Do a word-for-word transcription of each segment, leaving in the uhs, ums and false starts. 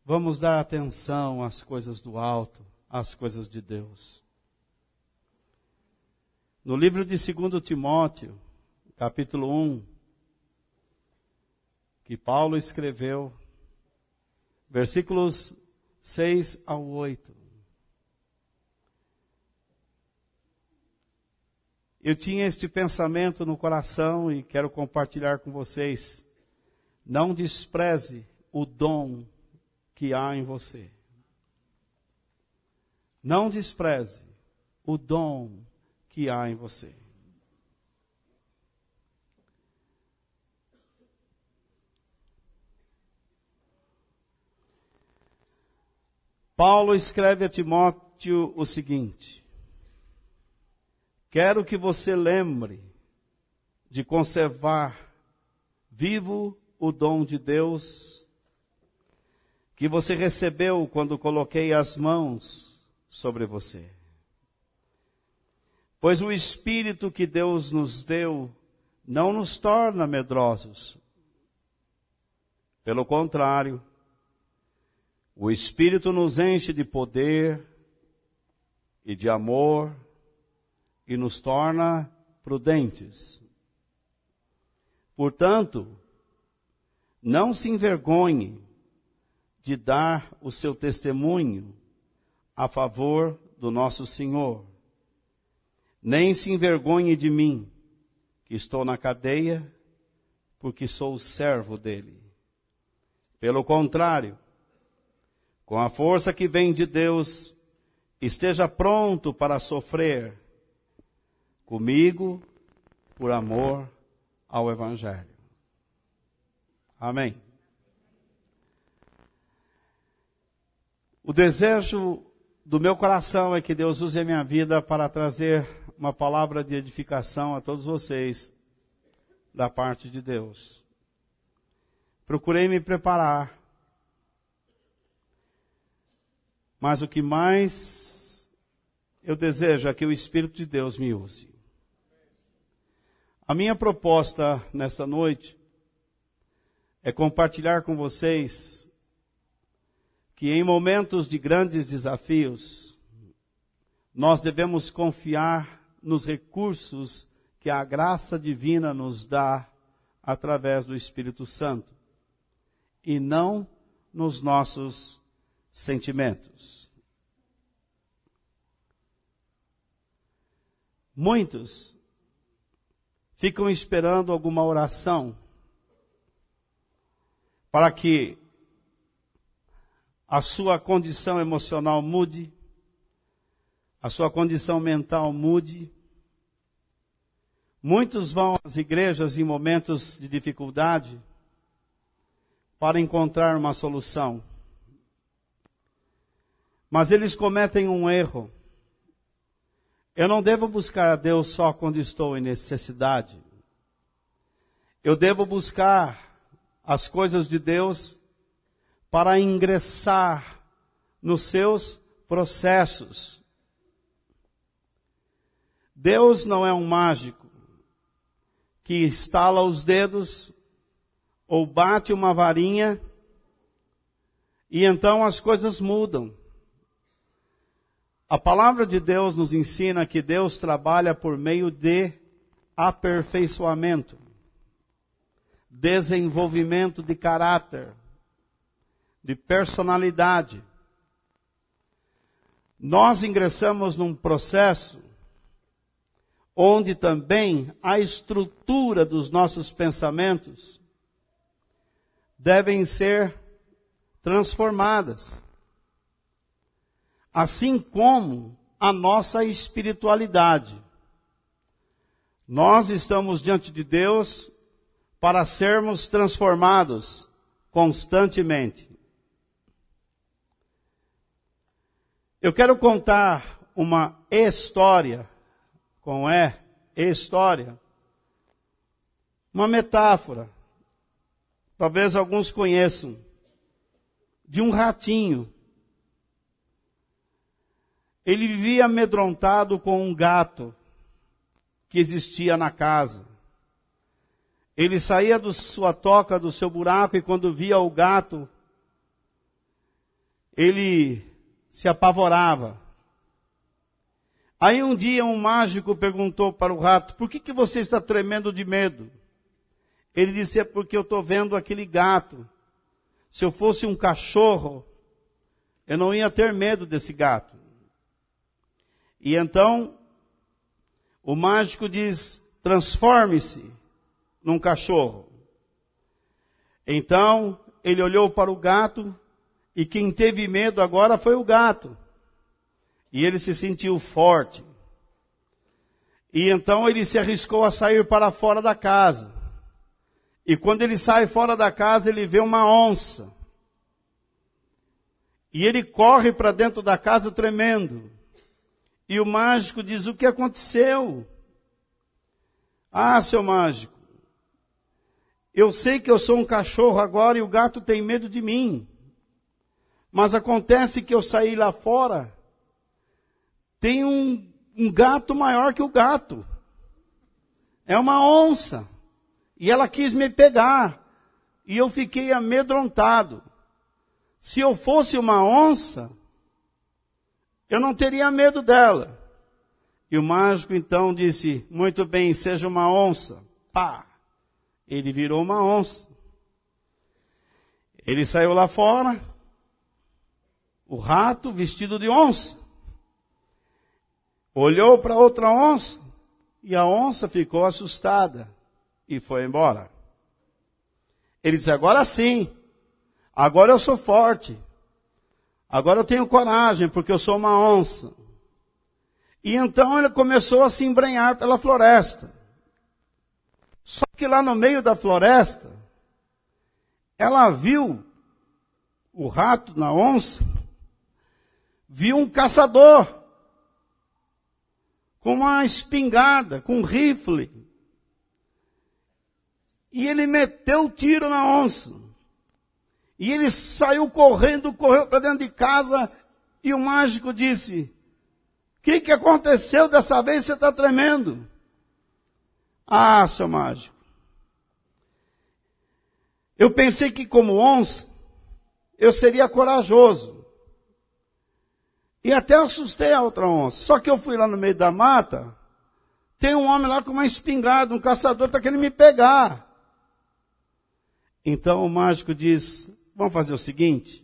vamos dar atenção às coisas do alto, às coisas de Deus. No livro de Segundo Timóteo, capítulo um, que Paulo escreveu, versículos seis ao oito. Eu tinha este pensamento no coração e quero compartilhar com vocês. Não despreze o dom que há em você. Não despreze o dom que há em você. Paulo escreve a Timóteo o seguinte: quero que você lembre de conservar vivo o dom de Deus que você recebeu quando coloquei as mãos sobre você. Pois o Espírito que Deus nos deu não nos torna medrosos. Pelo contrário, o Espírito nos enche de poder e de amor e nos torna prudentes. Portanto, não se envergonhe de dar o seu testemunho a favor do nosso Senhor. Nem se envergonhe de mim, que estou na cadeia, porque sou o servo dele. Pelo contrário, com a força que vem de Deus, esteja pronto para sofrer comigo por amor ao Evangelho. Amém. O desejo do meu coração é que Deus use a minha vida para trazer uma palavra de edificação a todos vocês da parte de Deus. Procurei me preparar, mas o que mais eu desejo é que o Espírito de Deus me use. A minha proposta nesta noite é compartilhar com vocês que em momentos de grandes desafios, nós devemos confiar nos recursos que a graça divina nos dá através do Espírito Santo, e não nos nossos sentimentos. Muitos ficam esperando alguma oração para que a sua condição emocional mude, a sua condição mental mude. Muitos vão às igrejas em momentos de dificuldade para encontrar uma solução. Mas eles cometem um erro. Eu não devo buscar a Deus só quando estou em necessidade. Eu devo buscar as coisas de Deus para ingressar nos seus processos. Deus não é um mágico que estala os dedos ou bate uma varinha e então as coisas mudam. A palavra de Deus nos ensina que Deus trabalha por meio de aperfeiçoamento, desenvolvimento de caráter, de personalidade. Nós ingressamos num processo onde também a estrutura dos nossos pensamentos devem ser transformadas. Assim como a nossa espiritualidade. Nós estamos diante de Deus para sermos transformados constantemente. Eu quero contar uma história, com E, história, uma metáfora, talvez alguns conheçam, de um ratinho. Ele vivia amedrontado com um gato que existia na casa. Ele saía da sua toca, do seu buraco, e quando via o gato, ele se apavorava. Aí um dia um mágico perguntou para o rato: por que, que você está tremendo de medo? Ele disse: é porque eu estou vendo aquele gato. Se eu fosse um cachorro, eu não ia ter medo desse gato. E então, o mágico diz: transforme-se num cachorro. Então, ele olhou para o gato, e quem teve medo agora foi o gato. E ele se sentiu forte. E então ele se arriscou a sair para fora da casa. E quando ele sai fora da casa, ele vê uma onça. E ele corre para dentro da casa tremendo. E o mágico diz: o que aconteceu? Ah, seu mágico, eu sei que eu sou um cachorro agora e o gato tem medo de mim. Mas acontece que eu saí lá fora, tem um, um gato maior que o gato. É uma onça. E ela quis me pegar. E eu fiquei amedrontado. Se eu fosse uma onça, eu não teria medo dela. E o mágico então disse: muito bem, seja uma onça. Pá! Ele virou uma onça. Ele saiu lá fora, o rato vestido de onça. Olhou para outra onça, e a onça ficou assustada e foi embora. Ele disse: agora sim, agora eu sou forte, agora eu tenho coragem, porque eu sou uma onça. E então ele começou a se embrenhar pela floresta. Só que lá no meio da floresta, ela viu o rato na onça, viu um caçador com uma espingarda, com um rifle. E ele meteu o tiro na onça. E ele saiu correndo, correu para dentro de casa, e o mágico disse: o que, que aconteceu dessa vez? Você está tremendo. Ah, seu mágico, eu pensei que como onça, eu seria corajoso. E até assustei a outra onça. Só que eu fui lá no meio da mata, tem um homem lá com uma espingarda, um caçador está querendo me pegar. Então o mágico diz: vamos fazer o seguinte,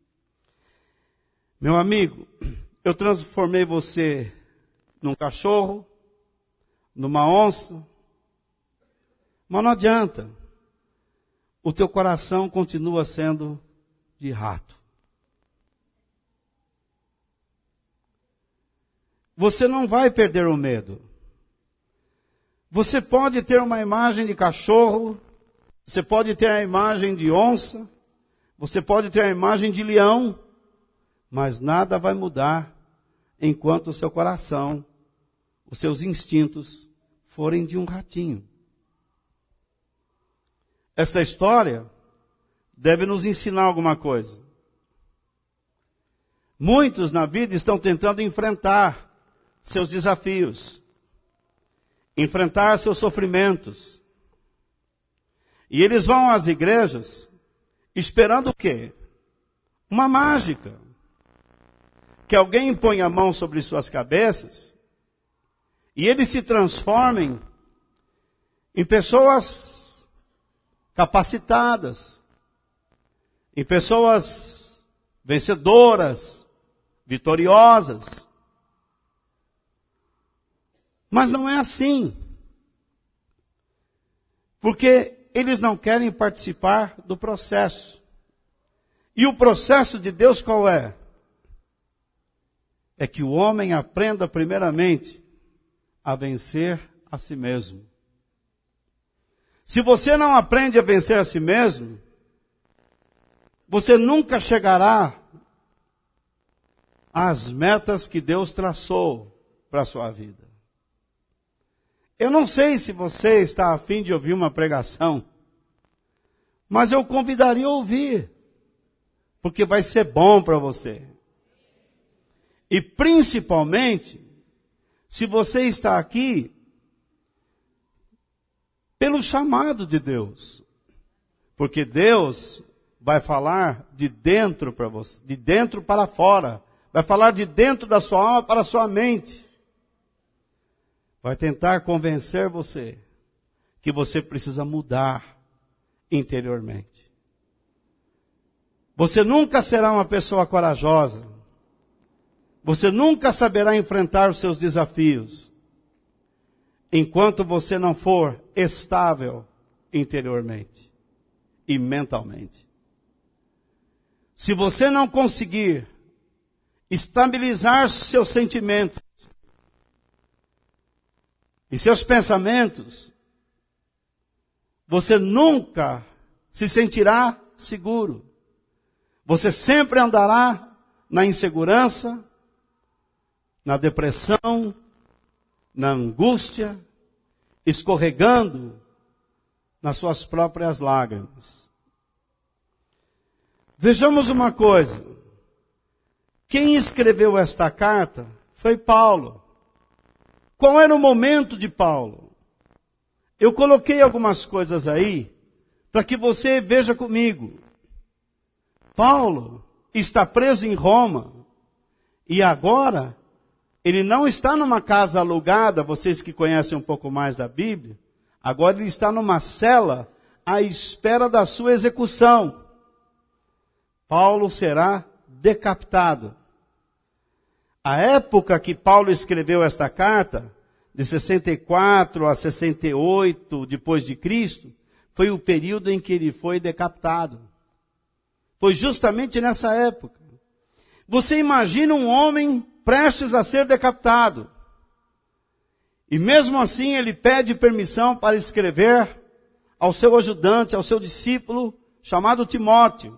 meu amigo, eu transformei você num cachorro, numa onça, mas não adianta. O teu coração continua sendo de rato. Você não vai perder o medo. Você pode ter uma imagem de cachorro, você pode ter a imagem de onça, você pode ter a imagem de leão, mas nada vai mudar enquanto o seu coração, os seus instintos forem de um ratinho. Essa história deve nos ensinar alguma coisa. Muitos na vida estão tentando enfrentar seus desafios, enfrentar seus sofrimentos. E eles vão às igrejas esperando o quê? Uma mágica. Que alguém põe a mão sobre suas cabeças e eles se transformem em pessoas capacitadas, em pessoas vencedoras, vitoriosas. Mas não é assim. Porque eles não querem participar do processo. E o processo de Deus qual é? É que o homem aprenda primeiramente a vencer a si mesmo. Se você não aprende a vencer a si mesmo, você nunca chegará às metas que Deus traçou para a sua vida. Eu não sei se você está a fim de ouvir uma pregação, mas eu convidaria a ouvir, porque vai ser bom para você. E principalmente, se você está aqui pelo chamado de Deus. Porque Deus vai falar de dentro para você, de dentro para fora. Vai falar de dentro da sua alma para a sua mente. Vai tentar convencer você que você precisa mudar interiormente. Você nunca será uma pessoa corajosa. Você nunca saberá enfrentar os seus desafios enquanto você não for estável interiormente e mentalmente. Se você não conseguir estabilizar seus sentimentos e seus pensamentos, você nunca se sentirá seguro. Você sempre andará na insegurança, na depressão, na angústia, escorregando nas suas próprias lágrimas. Vejamos uma coisa. Quem escreveu esta carta foi Paulo. Qual era o momento de Paulo? Eu coloquei algumas coisas aí para que você veja comigo. Paulo está preso em Roma e agora ele não está numa casa alugada, vocês que conhecem um pouco mais da Bíblia, agora ele está numa cela à espera da sua execução. Paulo será decapitado. A época que Paulo escreveu esta carta, de sessenta e quatro a sessenta e oito depois de Cristo, foi o período em que ele foi decapitado. Foi justamente nessa época. Você imagina um homem prestes a ser decapitado. E mesmo assim ele pede permissão para escrever ao seu ajudante, ao seu discípulo, chamado Timóteo,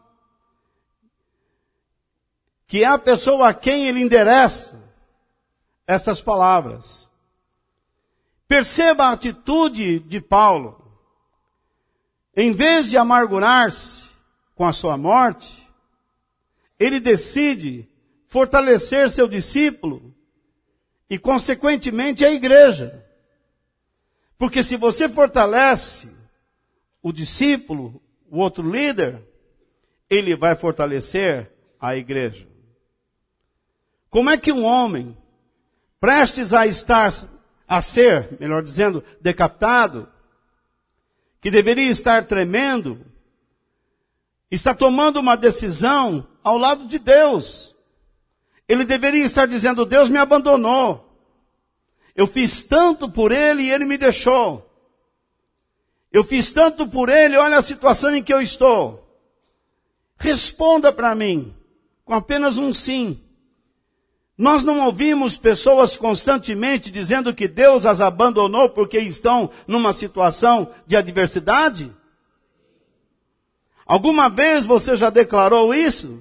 que é a pessoa a quem ele endereça estas palavras. Perceba a atitude de Paulo. Em vez de amargurar-se com a sua morte, ele decide fortalecer seu discípulo e, consequentemente, a igreja. Porque se você fortalece o discípulo, o outro líder, ele vai fortalecer a igreja. Como é que um homem, prestes a estar, a ser, melhor dizendo, decapitado, que deveria estar tremendo, está tomando uma decisão ao lado de Deus? Ele deveria estar dizendo: Deus me abandonou. Eu fiz tanto por ele e ele me deixou. Eu fiz tanto por ele, olha a situação em que eu estou. Responda para mim com apenas um sim. Nós não ouvimos pessoas constantemente dizendo que Deus as abandonou porque estão numa situação de adversidade? Alguma vez você já declarou isso?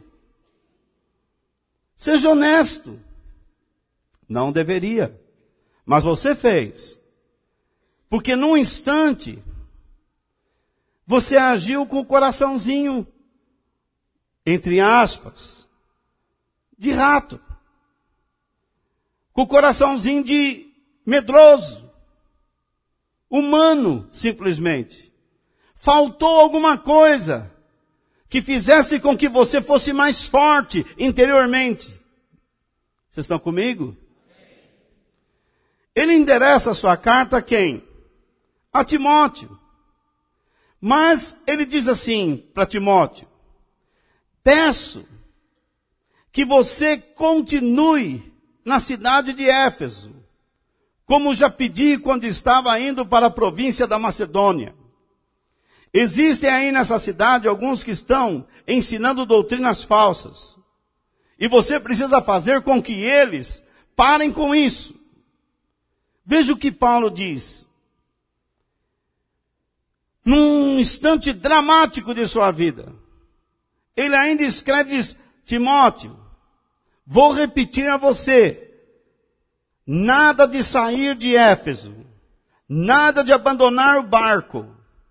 Seja honesto. Não deveria. Mas você fez. Porque num instante, você agiu com o coraçãozinho, entre aspas, de rato. Com o coraçãozinho de medroso. Humano, simplesmente. Faltou alguma coisa que fizesse com que você fosse mais forte interiormente. Vocês estão comigo? Ele endereça a sua carta a quem? A Timóteo. Mas ele diz assim para Timóteo: peço que você continue na cidade de Éfeso, como já pedi quando estava indo para a província da Macedônia. Existem aí nessa cidade alguns que estão ensinando doutrinas falsas. E você precisa fazer com que eles parem com isso. Veja o que Paulo diz. Num instante dramático de sua vida, ele ainda escreve, diz: Timóteo, vou repetir a você, nada de sair de Éfeso, nada de abandonar o barco,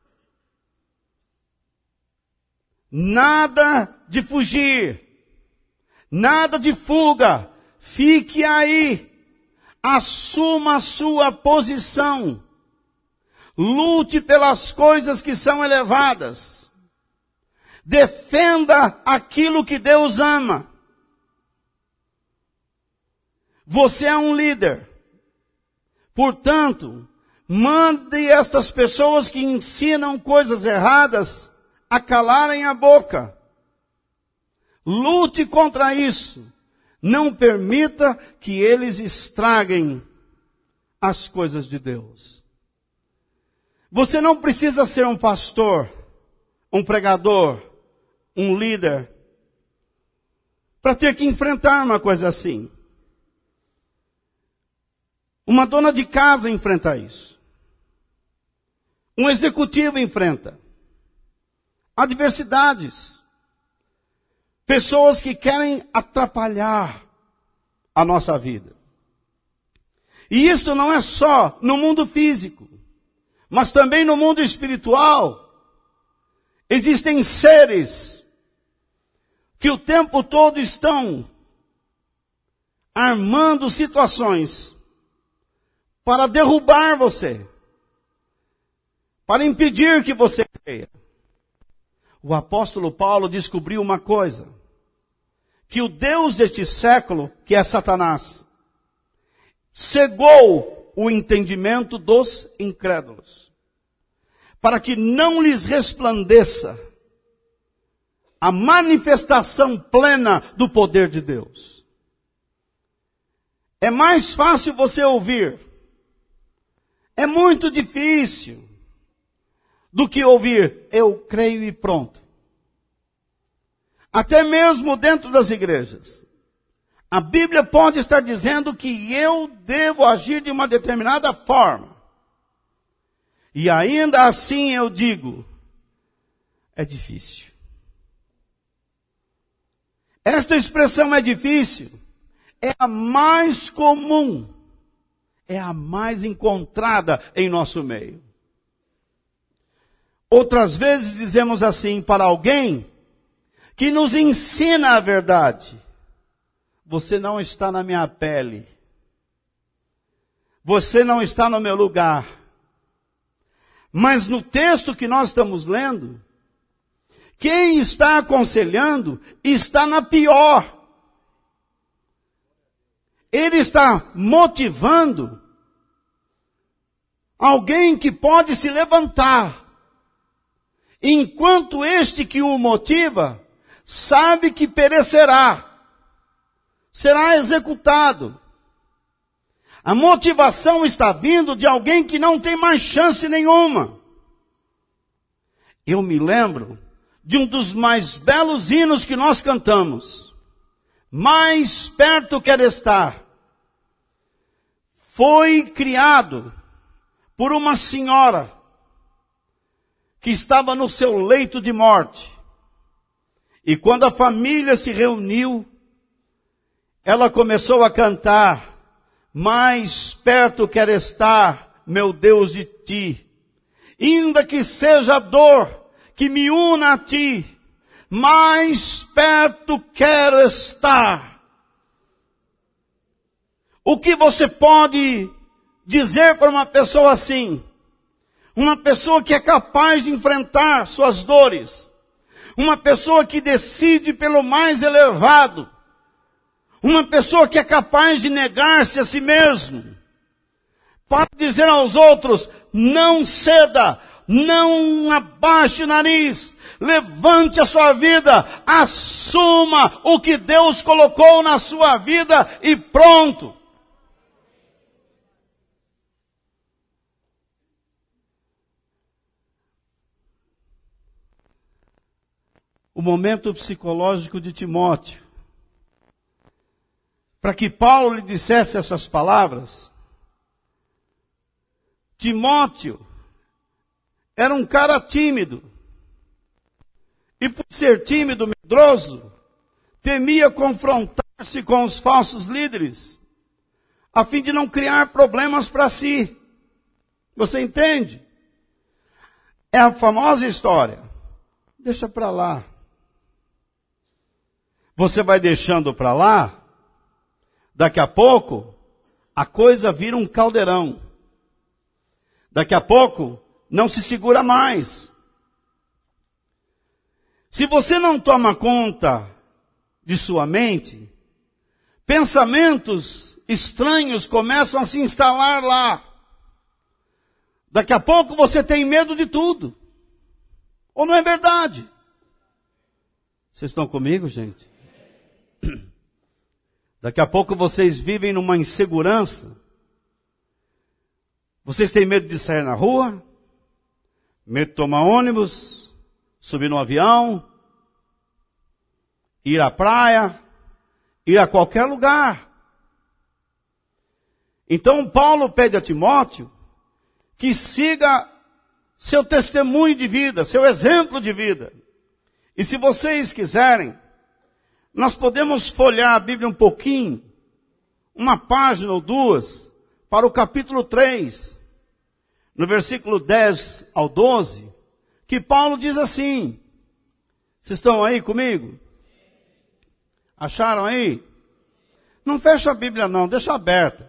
nada de fugir, nada de fuga, fique aí, assuma a sua posição, lute pelas coisas que são elevadas, Defenda aquilo que Deus ama. Você é um líder. Portanto, mande estas pessoas que ensinam coisas erradas a calarem a boca. Lute contra isso. Não permita que eles estraguem as coisas de Deus. Você não precisa ser um pastor, um pregador, um líder, para ter que enfrentar uma coisa assim. Uma dona de casa enfrenta isso. Um executivo enfrenta adversidades. Pessoas que querem atrapalhar a nossa vida. E isso não é só no mundo físico, mas também no mundo espiritual. Existem seres que o tempo todo estão armando situações para derrubar você, para impedir que você creia. O apóstolo Paulo descobriu uma coisa, que o Deus deste século, que é Satanás, cegou o entendimento dos incrédulos, para que não lhes resplandeça a manifestação plena do poder de Deus. É mais fácil você ouvir, é muito difícil, do que ouvir, eu creio e pronto. Até mesmo dentro das igrejas. A Bíblia pode estar dizendo que eu devo agir de uma determinada forma. E ainda assim eu digo, é difícil. Esta expressão é difícil, é a mais comum, é a mais encontrada em nosso meio. Outras vezes dizemos assim para alguém que nos ensina a verdade. Você não está na minha pele. Você não está no meu lugar. Mas no texto que nós estamos lendo, quem está aconselhando está na pior. Ele está motivando alguém que pode se levantar. Enquanto este que o motiva sabe que perecerá, será executado. A motivação está vindo de alguém que não tem mais chance nenhuma. Eu me lembro de um dos mais belos hinos que nós cantamos. Mais perto quero estar. Foi criado por uma senhora que estava no seu leito de morte. E quando a família se reuniu, ela começou a cantar, mais perto quero estar, meu Deus, de ti. Ainda que seja a dor que me una a ti, mais perto quero estar. O que você pode dizer para uma pessoa assim? Uma pessoa que é capaz de enfrentar suas dores. Uma pessoa que decide pelo mais elevado. Uma pessoa que é capaz de negar-se a si mesmo. Pode dizer aos outros, não ceda, não abaixe o nariz, levante a sua vida, assuma o que Deus colocou na sua vida e pronto. O momento psicológico de Timóteo, para que Paulo lhe dissesse essas palavras. Timóteo era um cara tímido, e por ser tímido, medroso, temia confrontar-se com os falsos líderes, a fim de não criar problemas para si. Você entende? É a famosa história. Deixa para lá. Você vai deixando para lá, daqui a pouco, a coisa vira um caldeirão. Daqui a pouco, não se segura mais. Se você não toma conta de sua mente, pensamentos estranhos começam a se instalar lá. Daqui a pouco você tem medo de tudo. Ou não é verdade? Vocês estão comigo, gente? Daqui a pouco vocês vivem numa insegurança. Vocês têm medo de sair na rua, medo de tomar ônibus, subir no avião, ir à praia, ir a qualquer lugar. Então Paulo pede a Timóteo que siga seu testemunho de vida, seu exemplo de vida. E se vocês quiserem, nós podemos folhear a Bíblia um pouquinho, uma página ou duas, para o capítulo três, no versículo dez ao doze, que Paulo diz assim. Vocês estão aí comigo? Acharam aí? Não fecha a Bíblia não, deixa aberta.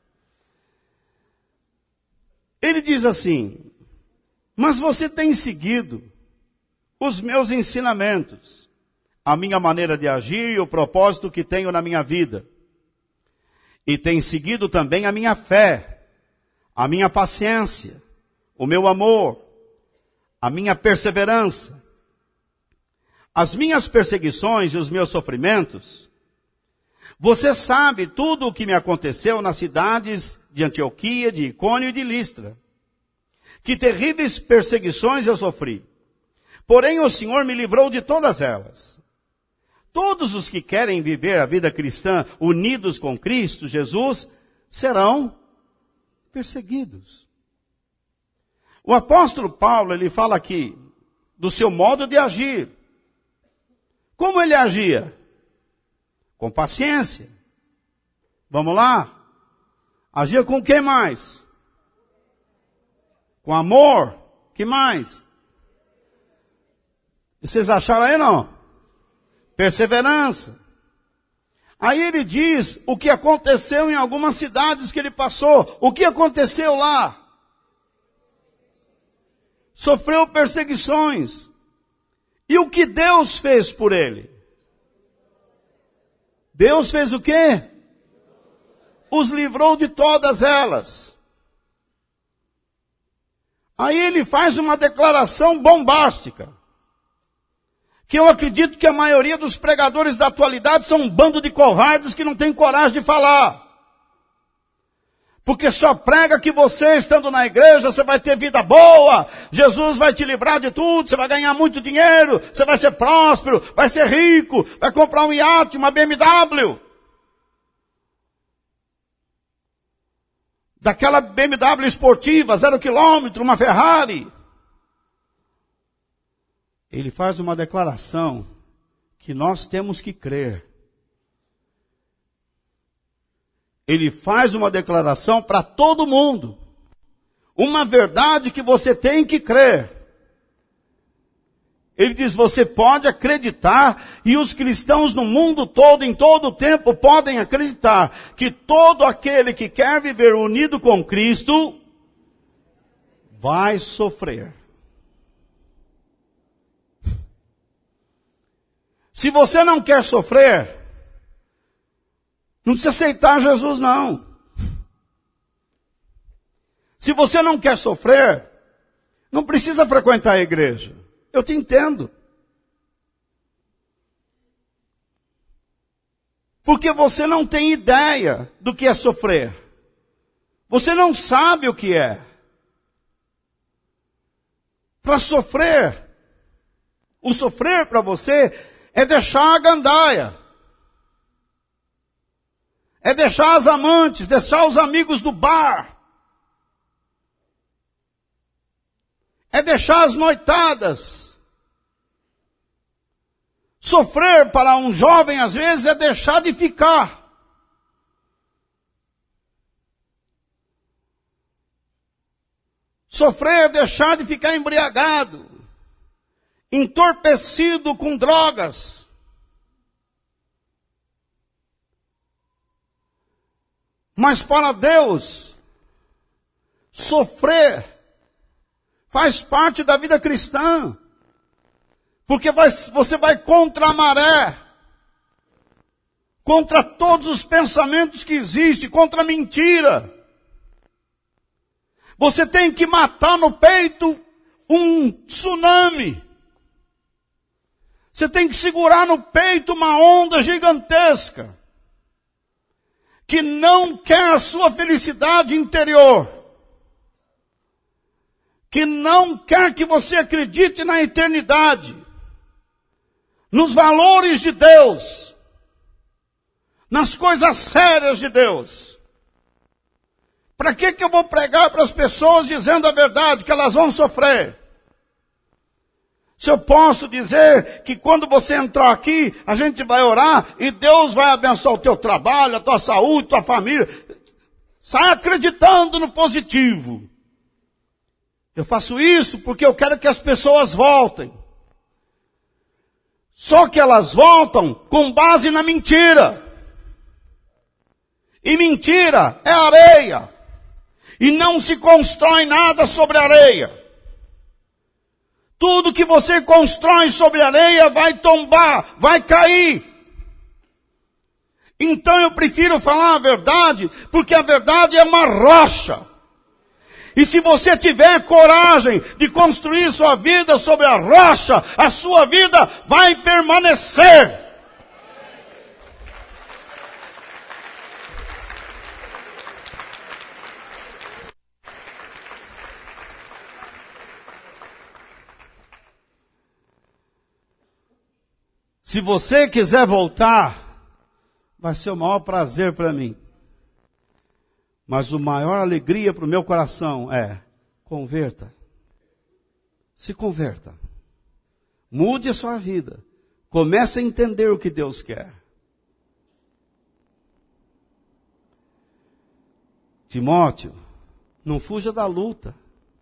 Ele diz assim: mas você tem seguido os meus ensinamentos, a minha maneira de agir e o propósito que tenho na minha vida. E tem seguido também a minha fé, a minha paciência, o meu amor, a minha perseverança, as minhas perseguições e os meus sofrimentos. Você sabe tudo o que me aconteceu nas cidades de Antioquia, de Icônio e de Listra. Que terríveis perseguições eu sofri. Porém o Senhor me livrou de todas elas. Todos os que querem viver a vida cristã unidos com Cristo Jesus serão perseguidos. O apóstolo Paulo, ele fala aqui do seu modo de agir. Como ele agia? Com paciência. Vamos lá? Agia com quem mais? Com amor. Que mais? Vocês acharam aí não? Perseverança. Aí ele diz o que aconteceu em algumas cidades que ele passou. O que aconteceu lá? Sofreu perseguições. E o que Deus fez por ele? Deus fez o quê? Os livrou de todas elas. Aí ele faz uma declaração bombástica, que eu acredito que a maioria dos pregadores da atualidade são um bando de covardes que não tem coragem de falar. Porque só prega que você, estando na igreja, você vai ter vida boa, Jesus vai te livrar de tudo, você vai ganhar muito dinheiro, você vai ser próspero, vai ser rico, vai comprar um iate, uma B M W. Daquela B M W esportiva, zero quilômetro, uma Ferrari. Ele faz uma declaração que nós temos que crer. Ele faz uma declaração para todo mundo. Uma verdade que você tem que crer. Ele diz, você pode acreditar, e os cristãos no mundo todo, em todo o tempo, podem acreditar que todo aquele que quer viver unido com Cristo vai sofrer. Se você não quer sofrer, não precisa aceitar Jesus, não. Se você não quer sofrer, não precisa frequentar a igreja. Eu te entendo. Porque você não tem ideia do que é sofrer. Você não sabe o que é. Para sofrer, o sofrer para você é deixar a gandaia. É deixar as amantes, deixar os amigos do bar. É deixar as noitadas. Sofrer para um jovem, às vezes, é deixar de ficar. Sofrer é deixar de ficar embriagado, entorpecido com drogas. Mas para Deus, sofrer faz parte da vida cristã. Porque vai, você vai contra a maré. Contra todos os pensamentos que existem, contra a mentira. Você tem que matar no peito um tsunami. Você tem que segurar no peito uma onda gigantesca. Que não quer a sua felicidade interior. Que não quer que você acredite na eternidade. Nos valores de Deus. Nas coisas sérias de Deus. Para que que eu vou pregar para as pessoas dizendo a verdade, que elas vão sofrer? Se eu posso dizer que quando você entrar aqui, a gente vai orar e Deus vai abençoar o teu trabalho, a tua saúde, a tua família. Sai acreditando no positivo. Eu faço isso porque eu quero que as pessoas voltem. Só que elas voltam com base na mentira. E mentira é areia. E não se constrói nada sobre areia. Tudo que você constrói sobre areia vai tombar, vai cair. Então eu prefiro falar a verdade, porque a verdade é uma rocha. E se você tiver coragem de construir sua vida sobre a rocha, a sua vida vai permanecer. Se você quiser voltar, vai ser o maior prazer para mim. Mas o maior alegria para o meu coração é, converta. Se converta. Mude a sua vida. Comece a entender o que Deus quer. Timóteo, não fuja da luta.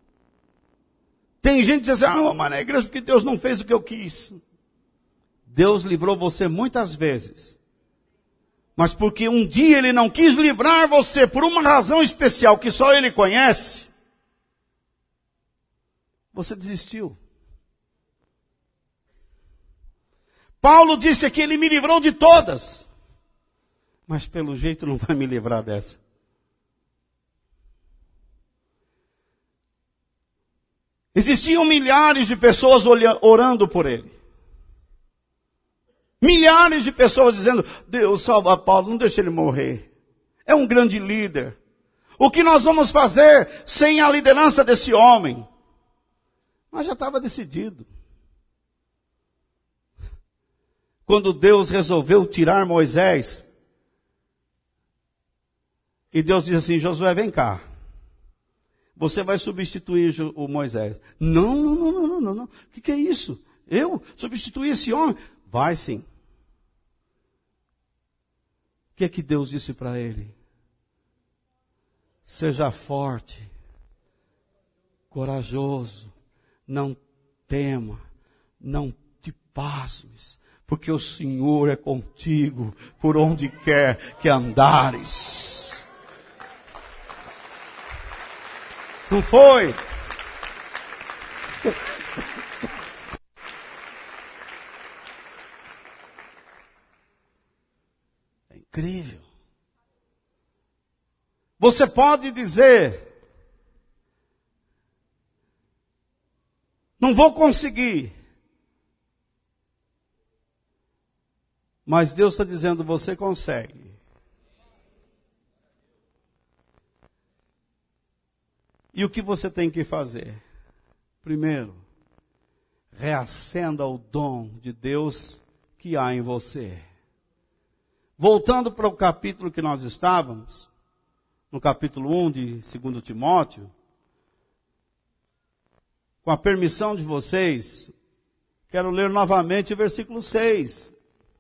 Tem gente que diz assim, ah, mas na igreja porque Deus não fez o que eu quis. Deus livrou você muitas vezes. Mas porque um dia Ele não quis livrar você por uma razão especial que só Ele conhece, você desistiu. Paulo disse que Ele me livrou de todas. Mas pelo jeito não vai me livrar dessa. Existiam milhares de pessoas orando por Ele. Milhares de pessoas dizendo, Deus salva Paulo, não deixe ele morrer. É um grande líder. O que nós vamos fazer sem a liderança desse homem? Mas já estava decidido. Quando Deus resolveu tirar Moisés, e Deus disse assim, Josué, vem cá. Você vai substituir o Moisés. Não, não, não, não, não, não. O que, que é isso? Eu substituir esse homem? Vai sim. O que é que Deus disse para ele? Seja forte, corajoso, não tema, não te pasmes, porque o Senhor é contigo por onde quer que andares. Não foi? Incrível. Você pode dizer, não vou conseguir. Mas Deus está dizendo, você consegue. E o que você tem que fazer? Primeiro, reacenda o dom de Deus que há em você. Voltando para o capítulo que nós estávamos, no capítulo um de segundo Timóteo, com a permissão de vocês, quero ler novamente o versículo seis.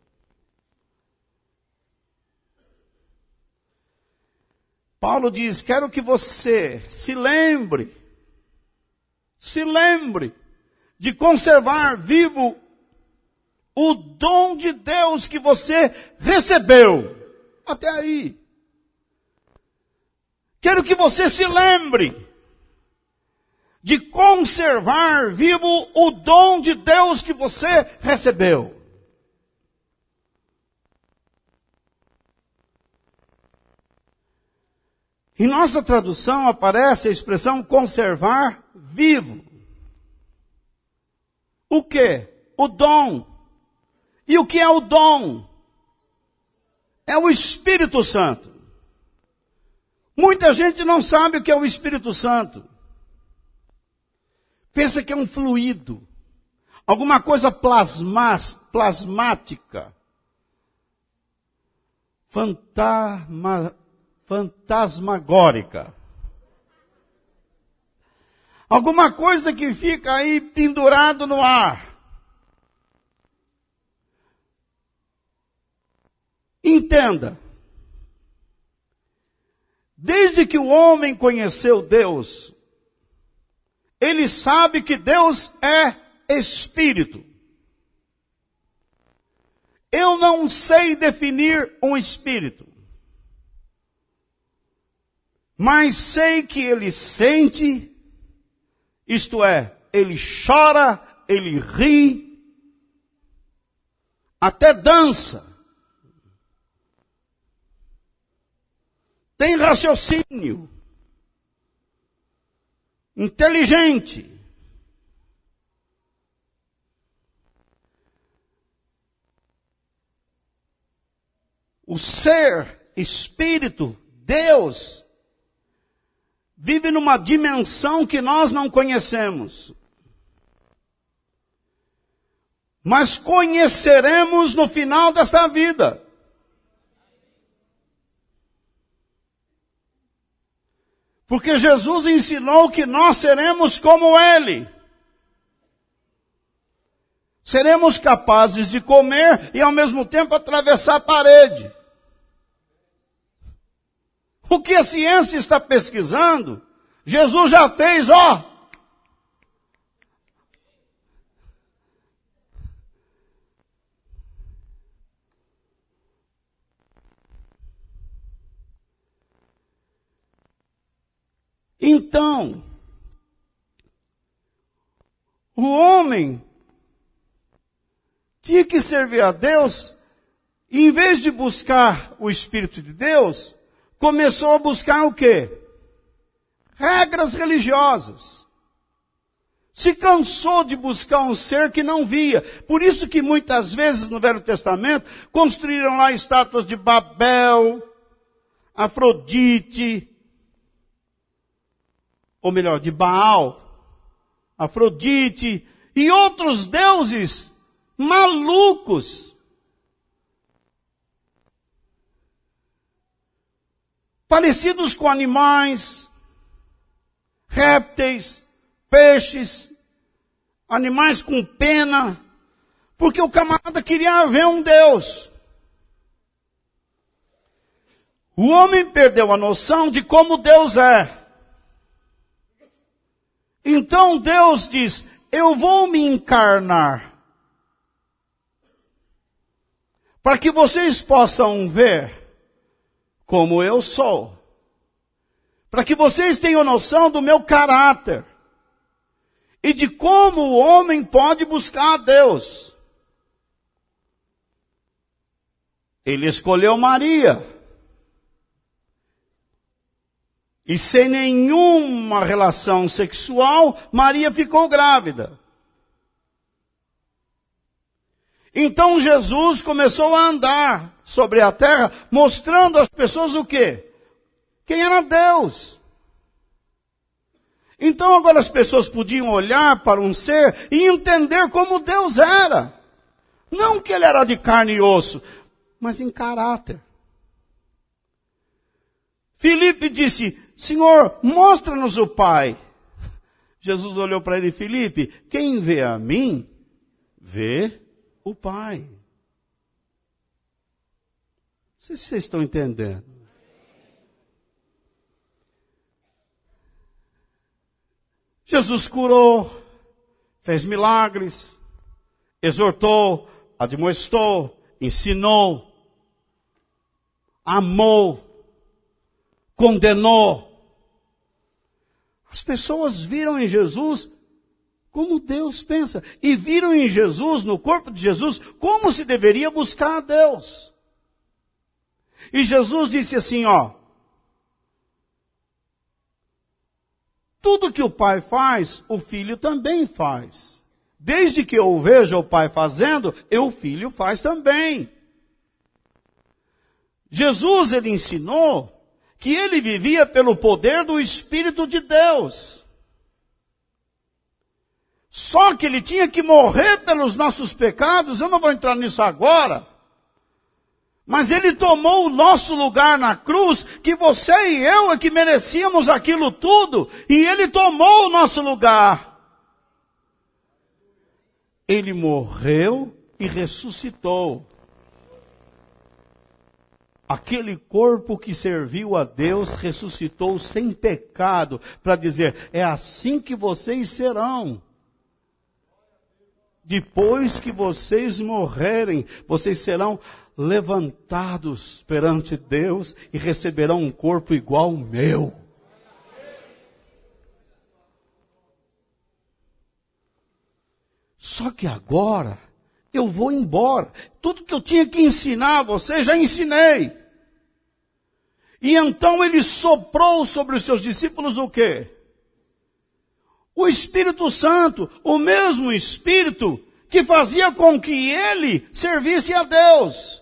Paulo diz, quero que você se lembre, se lembre de conservar vivo o dom de Deus que você recebeu. Até aí. Quero que você se lembre. de conservar vivo o dom de Deus que você recebeu. Em nossa tradução aparece a expressão conservar vivo. O quê? O dom. E o que é o dom? É o Espírito Santo. Muita gente não sabe o que é o Espírito Santo. Pensa que é um fluido, alguma coisa plasma, plasmática, fantasma, fantasmagórica. Alguma coisa que fica aí pendurado no ar. Entenda. Desde que o homem conheceu Deus, ele sabe que Deus é Espírito. Eu não sei definir um Espírito, mas sei que ele sente, isto é, ele chora, ele ri, até dança. Tem raciocínio. Inteligente. O ser, Espírito, Deus, vive numa dimensão que nós não conhecemos. Mas conheceremos no final desta vida. Porque Jesus ensinou que nós seremos como Ele. Seremos capazes de comer e ao mesmo tempo atravessar a parede. O que a ciência está pesquisando, Jesus já fez, ó. Então, o homem tinha que servir a Deus, e em vez de buscar o Espírito de Deus, começou a buscar o quê? Regras religiosas. Se cansou de buscar um ser que não via. Por isso que muitas vezes no Velho Testamento construíram lá estátuas de Babel, Afrodite, ou melhor, de Baal, Afrodite e outros deuses malucos. Parecidos com animais, répteis, peixes, animais com pena, porque o camarada queria ver um Deus. O homem perdeu a noção de como Deus é. Então Deus diz, eu vou me encarnar, para que vocês possam ver como eu sou, para que vocês tenham noção do meu caráter, e de como o homem pode buscar a Deus. Ele escolheu Maria. E sem nenhuma relação sexual, Maria ficou grávida. Então Jesus começou a andar sobre a terra, mostrando às pessoas o quê? Quem era Deus. Então agora as pessoas podiam olhar para um ser e entender como Deus era. Não que ele era de carne e osso, mas em caráter. Filipe disse, Senhor, mostra-nos o Pai. Jesus olhou para ele, Filipe, quem vê a mim, vê o Pai. Não sei se vocês estão entendendo. Jesus curou, fez milagres, exortou, admoestou, ensinou, amou, condenou. As pessoas viram em Jesus como Deus pensa. E viram em Jesus, no corpo de Jesus, como se deveria buscar a Deus. E Jesus disse assim, ó. Tudo que o Pai faz, o Filho também faz. Desde que eu veja o Pai fazendo, eu, o Filho, faz também. Jesus, ele ensinou que ele vivia pelo poder do Espírito de Deus. Só que ele tinha que morrer pelos nossos pecados, eu não vou entrar nisso agora. Mas ele tomou o nosso lugar na cruz, que você e eu é que merecíamos aquilo tudo, e ele tomou o nosso lugar. Ele morreu e ressuscitou. Aquele corpo que serviu a Deus ressuscitou sem pecado, para dizer, é assim que vocês serão. Depois que vocês morrerem, vocês serão levantados perante Deus e receberão um corpo igual ao meu. Só que agora eu vou embora. Tudo que eu tinha que ensinar a você, já ensinei. E então ele soprou sobre os seus discípulos o quê? O Espírito Santo, o mesmo Espírito que fazia com que ele servisse a Deus.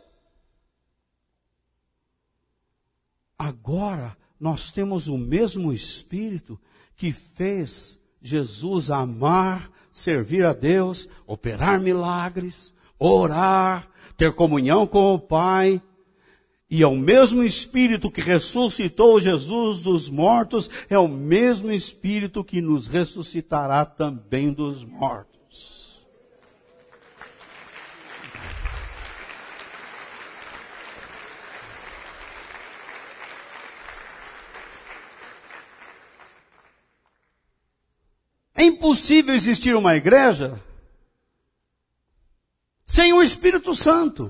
Agora nós temos o mesmo Espírito que fez Jesus amar, servir a Deus, operar milagres, orar, ter comunhão com o Pai. E é o mesmo Espírito que ressuscitou Jesus dos mortos, é o mesmo Espírito que nos ressuscitará também dos mortos. É impossível existir uma igreja sem o Espírito Santo.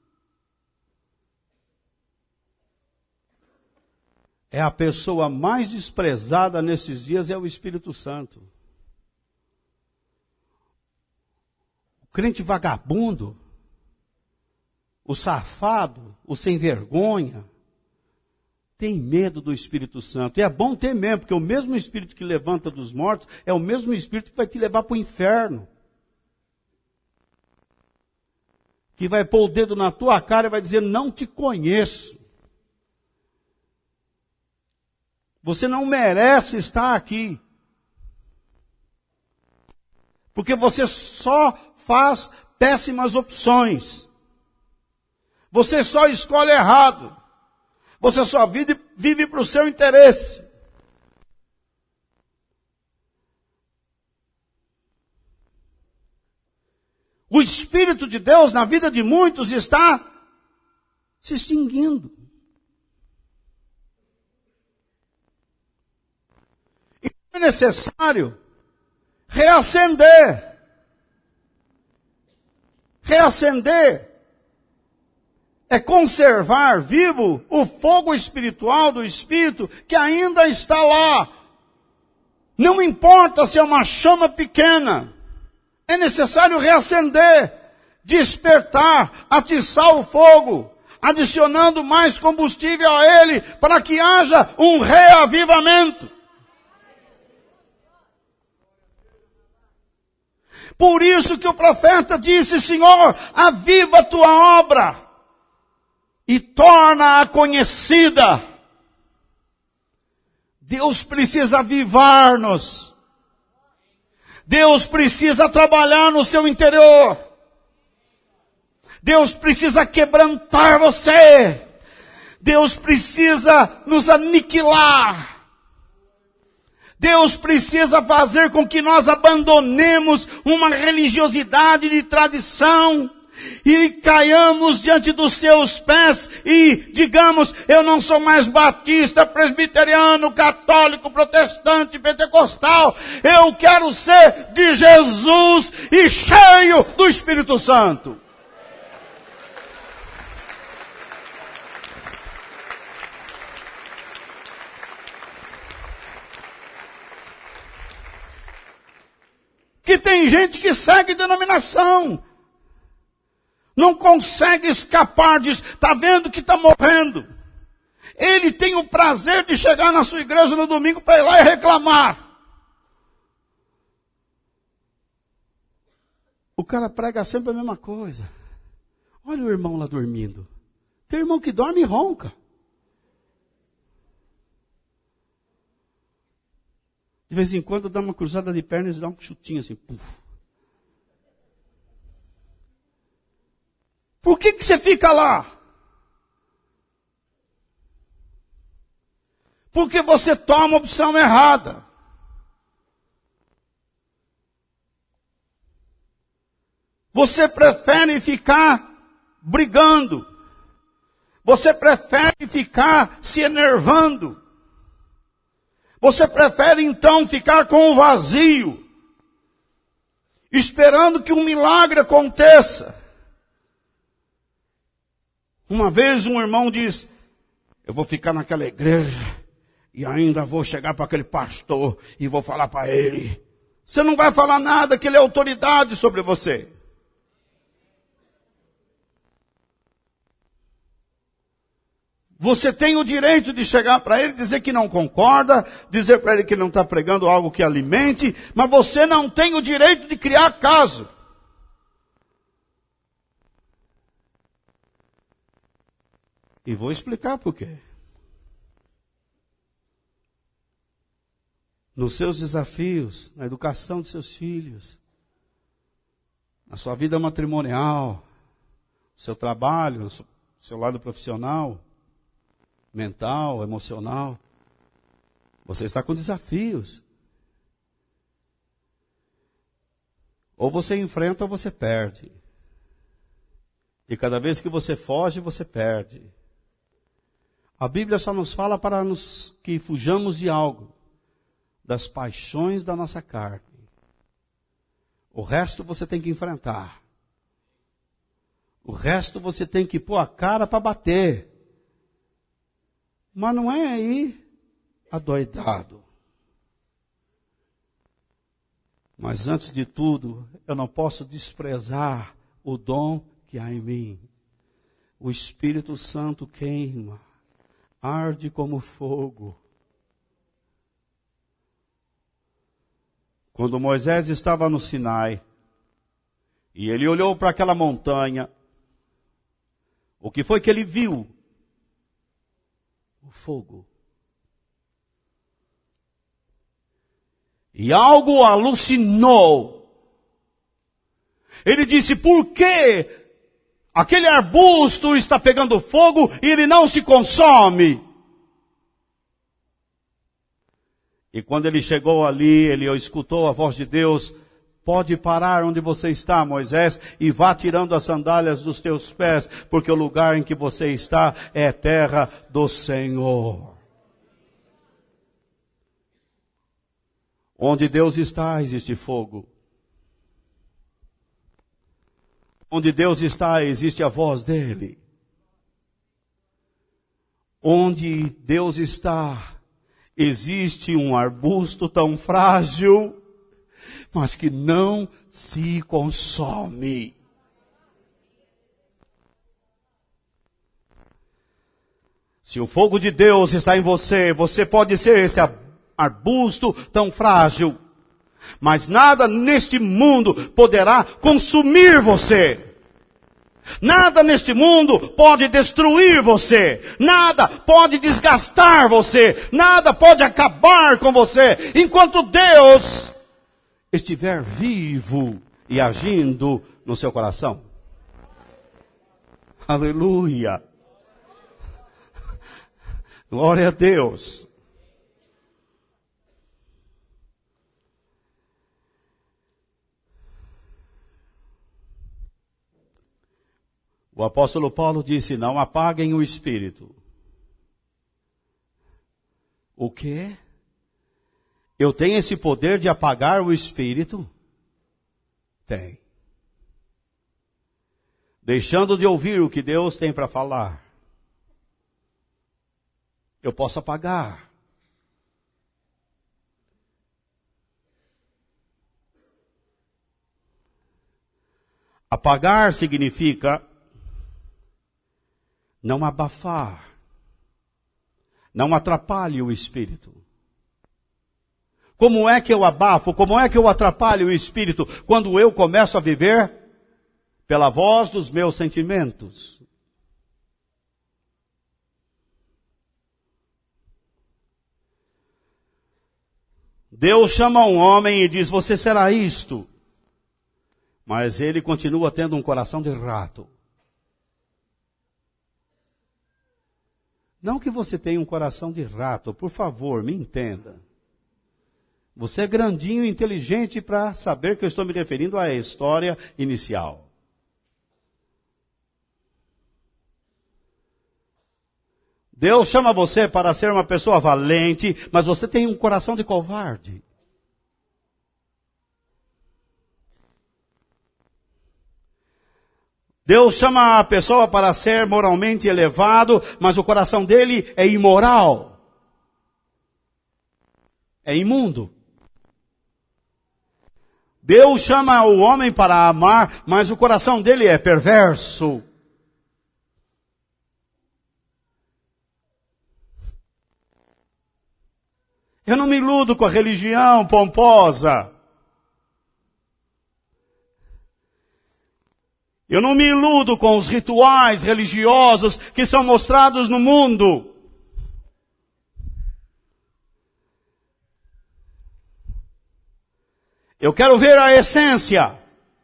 É a pessoa mais desprezada nesses dias, é o Espírito Santo. O crente vagabundo, o safado, o sem vergonha, tem medo do Espírito Santo. E é bom ter mesmo, porque o mesmo Espírito que levanta dos mortos é o mesmo Espírito que vai te levar para o inferno. Que vai pôr o dedo na tua cara e vai dizer, não te conheço. Você não merece estar aqui. Porque você só faz péssimas opções. Você só escolhe errado. Você só vive, vive para o seu interesse. O Espírito de Deus na vida de muitos está se extinguindo. E é necessário reacender. Reacender é conservar vivo o fogo espiritual do Espírito que ainda está lá. Não importa se é uma chama pequena. É necessário reacender, despertar, atiçar o fogo, adicionando mais combustível a ele, para que haja um reavivamento. Por isso que o profeta disse, Senhor, aviva a tua obra e torna-a conhecida. Deus precisa avivar-nos. Deus precisa trabalhar no seu interior. Deus precisa quebrantar você. Deus precisa nos aniquilar. Deus precisa fazer com que nós abandonemos uma religiosidade de tradição e caiamos diante dos seus pés e digamos, eu não sou mais batista, presbiteriano, católico, protestante, pentecostal. Eu quero ser de Jesus e cheio do Espírito Santo. Porque tem gente que segue denominação. Não consegue escapar disso. Está vendo que está morrendo. Ele tem o prazer de chegar na sua igreja no domingo para ir lá e reclamar. O cara prega sempre a mesma coisa. Olha o irmão lá dormindo. Tem irmão que dorme e ronca. De vez em quando dá uma cruzada de pernas e dá um chutinho assim. Puf. Por que que você fica lá? Porque você toma a opção errada. Você prefere ficar brigando. Você prefere ficar se enervando. Você prefere então ficar com o vazio, esperando que um milagre aconteça. Uma vez um irmão disse, eu vou ficar naquela igreja e ainda vou chegar para aquele pastor e vou falar para ele. Você não vai falar nada, que ele é autoridade sobre você. Você tem o direito de chegar para ele e dizer que não concorda, dizer para ele que não está pregando algo que alimente, mas você não tem o direito de criar caso. E vou explicar por quê. Nos seus desafios, na educação de seus filhos, na sua vida matrimonial, no seu trabalho, no seu lado profissional, mental, emocional, você está com desafios. Ou você enfrenta ou você perde. E cada vez que você foge, você perde. A Bíblia só nos fala para nos, que fujamos de algo, das paixões da nossa carne. O resto você tem que enfrentar. O resto você tem que pôr a cara para bater. Mas não é aí adoidado. Mas antes de tudo, eu não posso desprezar o dom que há em mim. O Espírito Santo queima, arde como fogo. Quando Moisés estava no Sinai, e ele olhou para aquela montanha, o que foi que ele viu? O fogo. E algo alucinou. Ele disse, por que aquele arbusto está pegando fogo e ele não se consome? E quando ele chegou ali, ele escutou a voz de Deus, pode parar onde você está, Moisés, e vá tirando as sandálias dos teus pés, porque o lugar em que você está é terra do Senhor. Onde Deus está, existe fogo. Onde Deus está, existe a voz dele. Onde Deus está, existe um arbusto tão frágil, mas que não se consome. Se o fogo de Deus está em você, você pode ser este arbusto tão frágil, mas nada neste mundo poderá consumir você. Nada neste mundo pode destruir você. Nada pode desgastar você. Nada pode acabar com você. Enquanto Deus estiver vivo e agindo no seu coração. Aleluia. Glória a Deus. O apóstolo Paulo disse, não apaguem o espírito. O quê? Eu tenho esse poder de apagar o espírito? Tem. Deixando de ouvir o que Deus tem para falar. Eu posso apagar. Apagar significa não abafar, não atrapalhe o espírito. Como é que eu abafo, como é que eu atrapalho o espírito? Quando eu começo a viver pela voz dos meus sentimentos. Deus chama um homem e diz, você será isto. Mas ele continua tendo um coração de rato. Não que você tenha um coração de rato, por favor, me entenda. Você é grandinho e inteligente para saber que eu estou me referindo à história inicial. Deus chama você para ser uma pessoa valente, mas você tem um coração de covarde. Deus chama a pessoa para ser moralmente elevado, mas o coração dele é imoral. É imundo. Deus chama o homem para amar, mas o coração dele é perverso. Eu não me iludo com a religião pomposa. Eu não me iludo com os rituais religiosos que são mostrados no mundo. Eu quero ver a essência.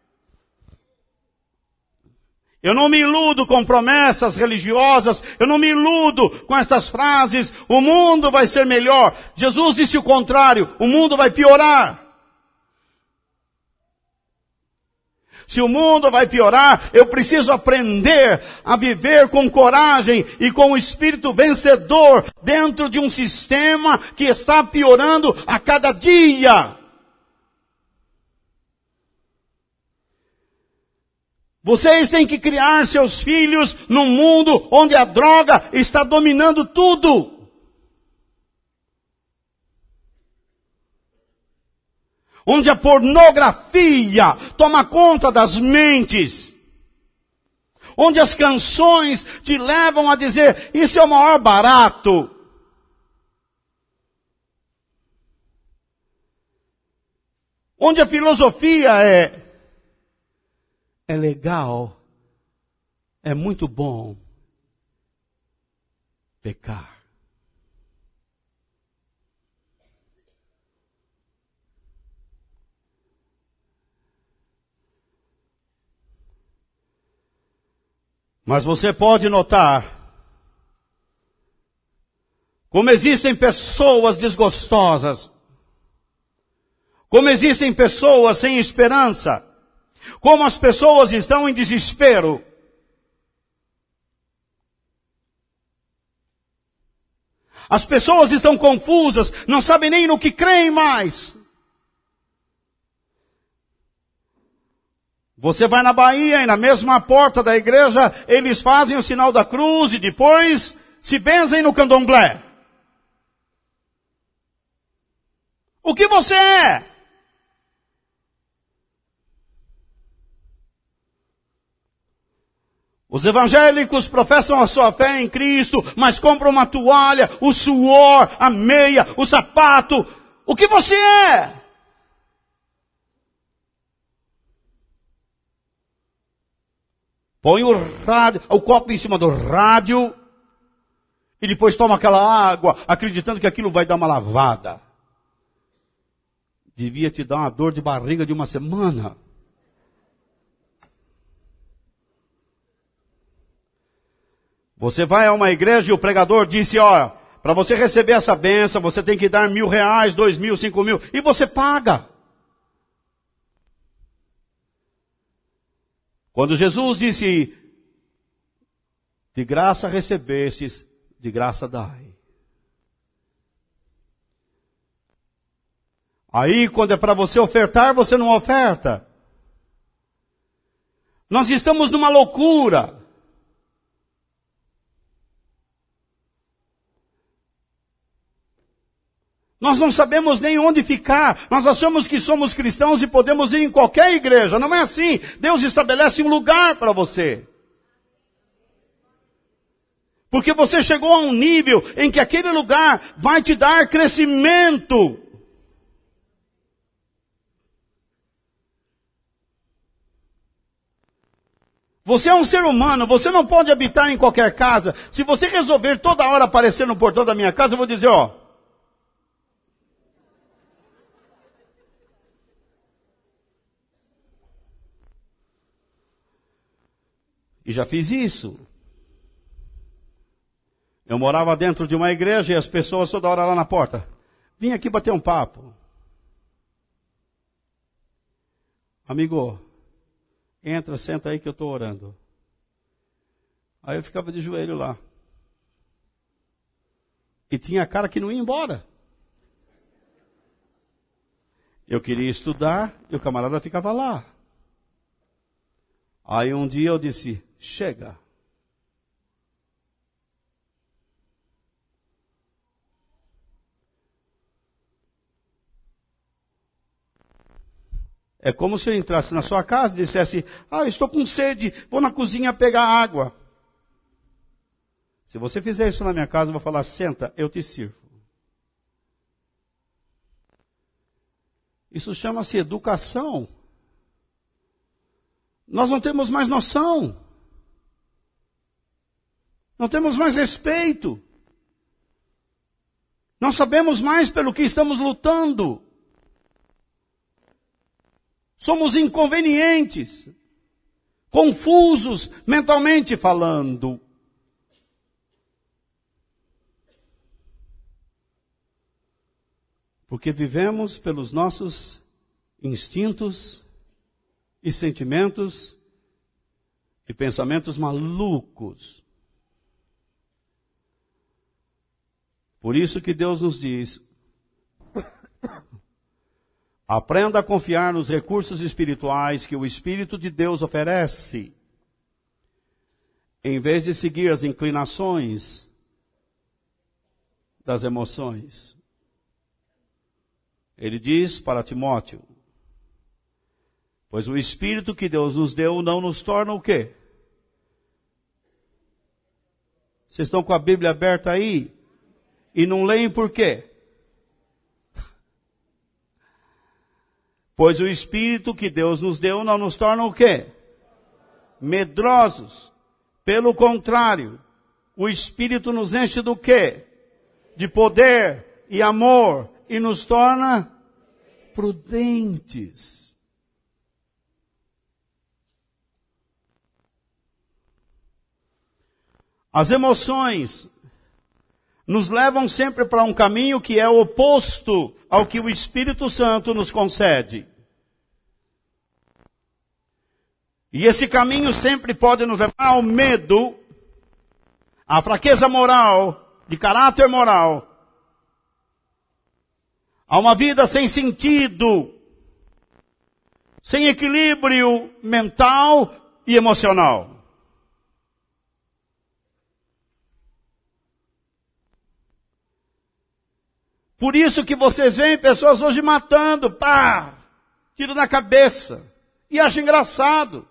Eu não me iludo com promessas religiosas. Eu não me iludo com estas frases. O mundo vai ser melhor. Jesus disse o contrário. O mundo vai piorar. Se o mundo vai piorar, eu preciso aprender a viver com coragem e com o espírito vencedor dentro de um sistema que está piorando a cada dia. Vocês têm que criar seus filhos num mundo onde a droga está dominando tudo. Onde a pornografia toma conta das mentes. Onde as canções te levam a dizer, isso é o maior barato. Onde a filosofia é, é legal, é muito bom pecar. Mas você pode notar como existem pessoas desgostosas, como existem pessoas sem esperança, como as pessoas estão em desespero. As pessoas estão confusas, não sabem nem no que creem mais. Você vai na Bahia e na mesma porta da igreja, eles fazem o sinal da cruz e depois se benzem no candomblé. O que você é? Os evangélicos professam a sua fé em Cristo, mas compram uma toalha, o suor, a meia, o sapato. O que você é? Põe o rádio, o copo em cima do rádio e depois toma aquela água, acreditando que aquilo vai dar uma lavada. Devia te dar uma dor de barriga de uma semana. Você vai a uma igreja e o pregador disse, ó, para você receber essa bênção, você tem que dar mil reais, dois mil, cinco mil, e você paga. Quando Jesus disse, de graça recebestes, de graça dai. Aí, quando é para você ofertar, você não oferta. Nós estamos numa loucura. Nós não sabemos nem onde ficar. Nós achamos que somos cristãos e podemos ir em qualquer igreja. Não é assim. Deus estabelece um lugar para você. Porque você chegou a um nível em que aquele lugar vai te dar crescimento. Você é um ser humano, você não pode habitar em qualquer casa. Se você resolver toda hora aparecer no portão da minha casa, eu vou dizer, ó. E já fiz isso. Eu morava dentro de uma igreja e as pessoas toda hora lá na porta. Vim aqui bater um papo. Amigo, entra, senta aí que eu estou orando. Aí eu ficava de joelho lá. E tinha cara que não ia embora. Eu queria estudar e o camarada ficava lá. Aí um dia eu disse, chega. É como se eu entrasse na sua casa e dissesse, ah, estou com sede, vou na cozinha pegar água. Se você fizer isso na minha casa, eu vou falar, senta, eu te sirvo. Isso chama-se educação. Nós não temos mais noção. Não temos mais respeito. Não sabemos mais pelo que estamos lutando. Somos inconvenientes, confusos mentalmente falando. Porque vivemos pelos nossos instintos e sentimentos e pensamentos malucos. Por isso que Deus nos diz, aprenda a confiar nos recursos espirituais que o Espírito de Deus oferece, em vez de seguir as inclinações das emoções. Ele diz para Timóteo, pois o Espírito que Deus nos deu não nos torna o quê? Vocês estão com a Bíblia aberta aí? E não leem por quê? Pois o Espírito que Deus nos deu não nos torna o quê? Medrosos. Pelo contrário, o Espírito nos enche do quê? De poder e amor e nos torna prudentes. As emoções nos levam sempre para um caminho que é oposto ao que o Espírito Santo nos concede. E esse caminho sempre pode nos levar ao medo, à fraqueza moral, de caráter moral, a uma vida sem sentido, sem equilíbrio mental e emocional. Por isso que vocês veem pessoas hoje matando, pá, tiro na cabeça, e acham engraçado.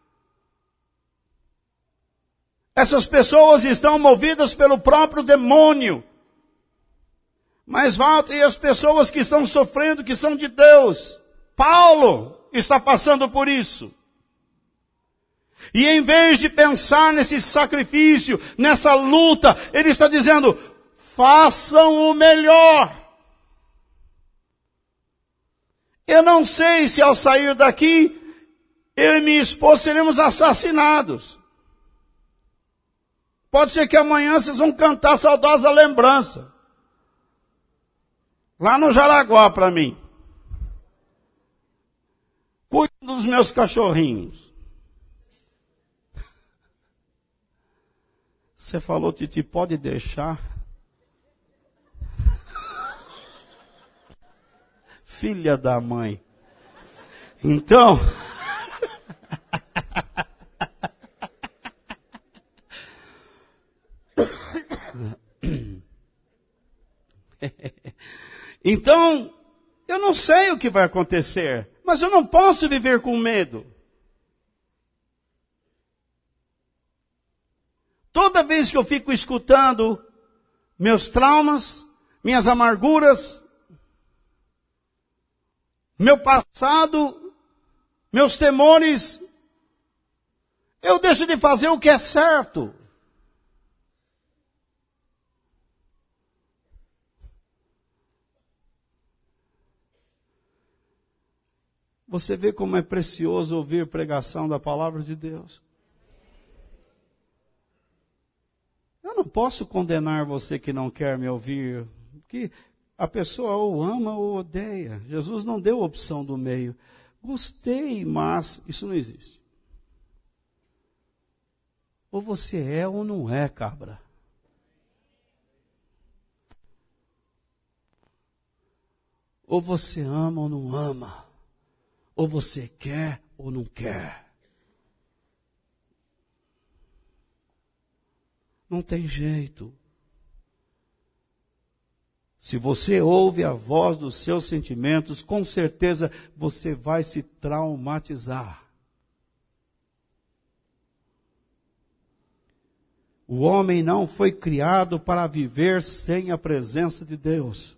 Essas pessoas estão movidas pelo próprio demônio. Mas Walter, e as pessoas que estão sofrendo, que são de Deus? Paulo está passando por isso. E em vez de pensar nesse sacrifício, nessa luta, ele está dizendo, façam o melhor. Eu não sei se ao sair daqui, eu e minha esposa seremos assassinados. Pode ser que amanhã vocês vão cantar saudosa lembrança. Lá no Jaraguá para mim. Cuide dos meus cachorrinhos. Você falou, Titi, pode deixar? Filha da mãe. Então... Então, eu não sei o que vai acontecer, mas eu não posso viver com medo. Toda vez que eu fico escutando meus traumas, minhas amarguras, meu passado, meus temores, eu deixo de fazer o que é certo. Você vê como é precioso ouvir pregação da palavra de Deus. Eu não posso condenar você que não quer me ouvir, porque a pessoa ou ama ou odeia. Jesus não deu opção do meio. Gostei, mas isso não existe. Ou você é ou não é, cabra. Ou você ama ou não ama. Ou você quer ou não quer. Não tem jeito. Se você ouve a voz dos seus sentimentos, com certeza você vai se traumatizar. O homem não foi criado para viver sem a presença de Deus.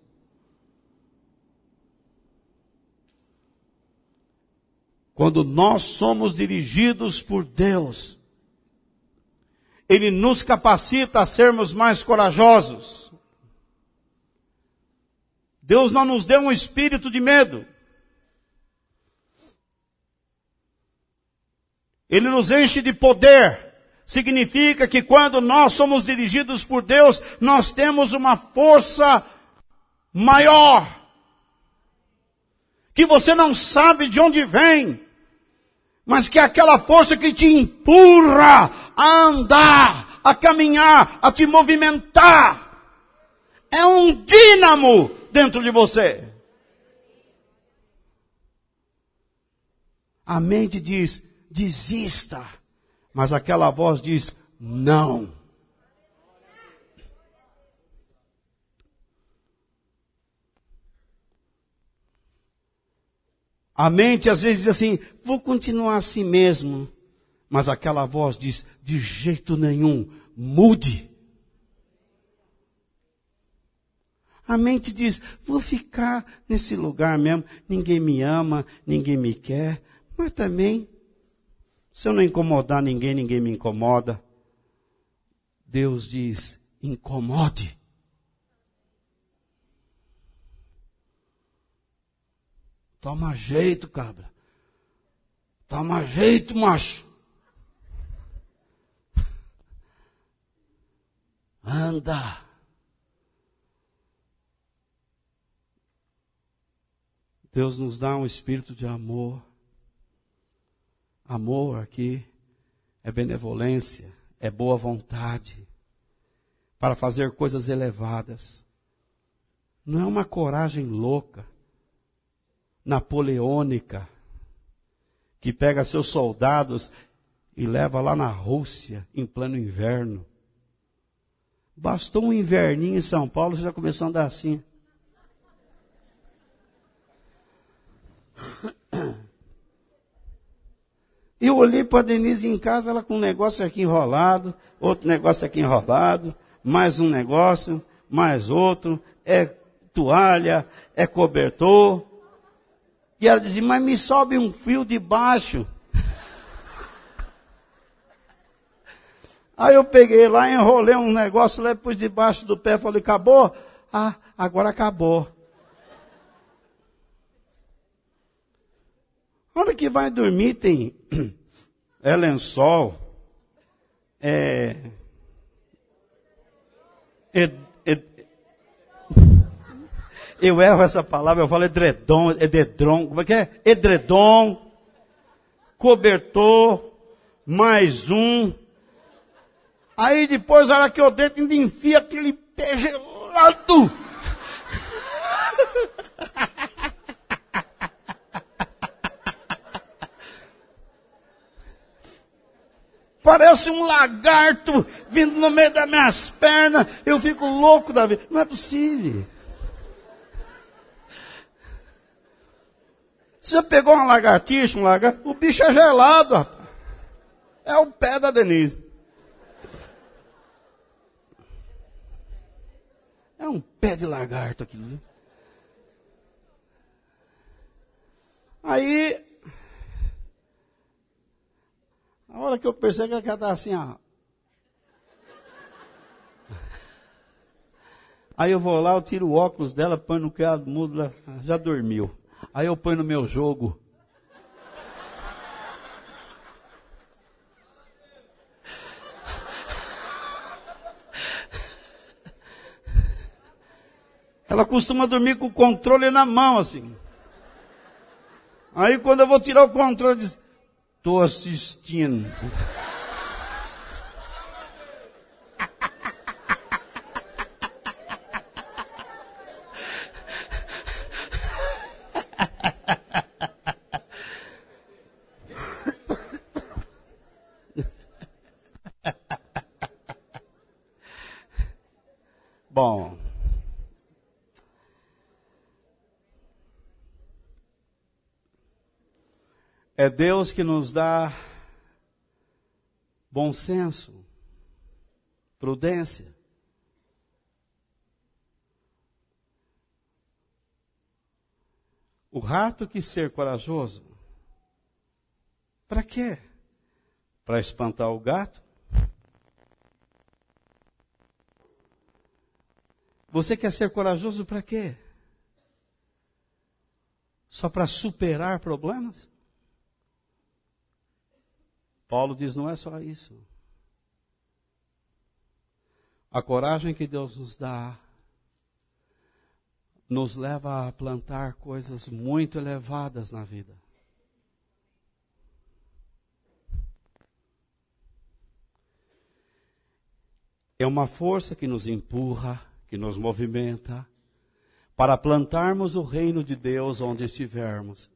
Quando nós somos dirigidos por Deus, Ele nos capacita a sermos mais corajosos. Deus não nos deu um espírito de medo. Ele nos enche de poder. Significa que quando nós somos dirigidos por Deus, nós temos uma força maior. Que você não sabe de onde vem. Mas que é aquela força que te empurra a andar, a caminhar, a te movimentar. É um dínamo dentro de você. A mente diz, desista. Mas aquela voz diz, não. A mente às vezes diz assim, vou continuar assim mesmo. Mas aquela voz diz, de jeito nenhum, mude. A mente diz, vou ficar nesse lugar mesmo, ninguém me ama, ninguém me quer. Mas também, se eu não incomodar ninguém, ninguém me incomoda. Deus diz, incomode. Toma jeito, cabra. Toma jeito, macho. Anda. Deus nos dá um espírito de amor. Amor aqui é benevolência, é boa vontade, para fazer coisas elevadas. Não é uma coragem louca, napoleônica, que pega seus soldados e leva lá na Rússia, em pleno inverno. Bastou um inverninho em São Paulo, você já começou a andar assim. Eu olhei para a Denise em casa, ela com um negócio aqui enrolado, outro negócio aqui enrolado, mais um negócio, mais outro, é toalha, é cobertor. E ela dizia, mas me sobe um fio de baixo. Aí eu peguei lá, enrolei um negócio lá, pus debaixo do pé, falei, acabou? Ah, agora acabou. A hora que vai dormir tem é lençol, é, é, é eu erro essa palavra, eu falo edredom, edredom, como é que é? Edredom, cobertor, mais um. Aí depois, a hora que eu deito, ainda enfia aquele pé gelado. Parece um lagarto vindo no meio das minhas pernas. Eu fico louco da vida. Não é possível. Você já pegou uma lagartixa, um lagarto? O bicho é gelado, rapaz. É o pé da Denise. É um pé de lagarto aquilo, viu? Aí, a hora que eu percebo que ela está assim, ó. Aí eu vou lá, eu tiro o óculos dela, põe no criado mudo, ela já dormiu. Aí eu ponho no meu jogo. Ela costuma dormir com o controle na mão, assim. Aí quando eu vou tirar o controle, diz, estou assistindo. Bom. É Deus que nos dá bom senso, prudência. O rato quis ser corajoso. Para quê? Para espantar o gato? Você quer ser corajoso para quê? Só para superar problemas? Paulo diz, não é só isso. A coragem que Deus nos dá nos leva a plantar coisas muito elevadas na vida. É uma força que nos empurra, que nos movimenta, para plantarmos o reino de Deus onde estivermos.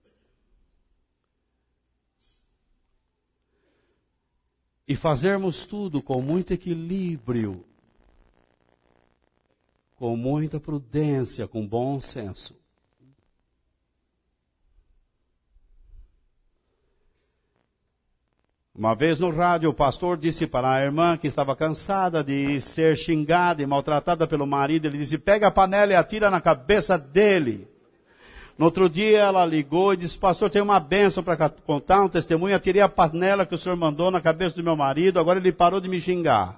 E fazermos tudo com muito equilíbrio, com muita prudência, com bom senso. Uma vez no rádio, o pastor disse para a irmã que estava cansada de ser xingada e maltratada pelo marido, ele disse, pega a panela e atira na cabeça dele. No outro dia ela ligou e disse, pastor, tem uma bênção para contar, um testemunho, atirei a panela que o senhor mandou na cabeça do meu marido, agora ele parou de me xingar.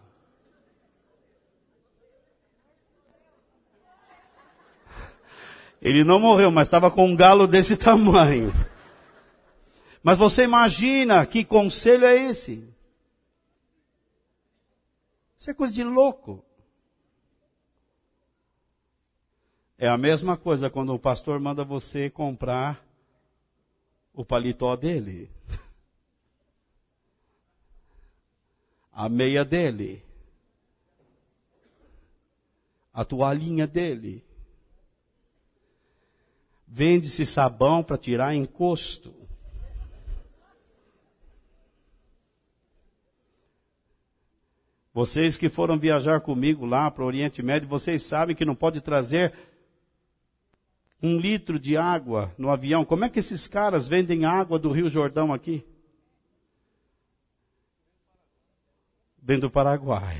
Ele não morreu, mas estava com um galo desse tamanho. Mas você imagina que conselho é esse? Isso é coisa de louco. É a mesma coisa quando o pastor manda você comprar o paletó dele, a meia dele, a toalhinha dele. Vende-se sabão para tirar encosto. Vocês que foram viajar comigo lá para o Oriente Médio, vocês sabem que não pode trazer um litro de água no avião. Como é que esses caras vendem água do Rio Jordão aqui? Vem do Paraguai.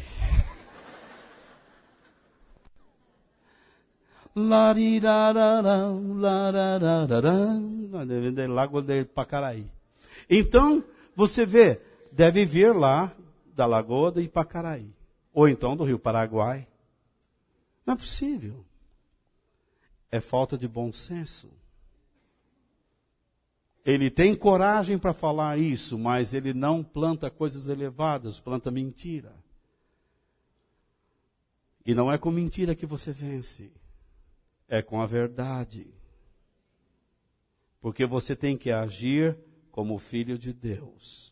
Vem do Lago de Pacaraí. Então, você vê, deve vir lá da Lagoa do Ipacaraí. Ou então do Rio Paraguai. Não é possível. É falta de bom senso. Ele tem coragem para falar isso, mas ele não planta coisas elevadas, planta mentira. E não é com mentira que você vence, é com a verdade. Porque você tem que agir como filho de Deus.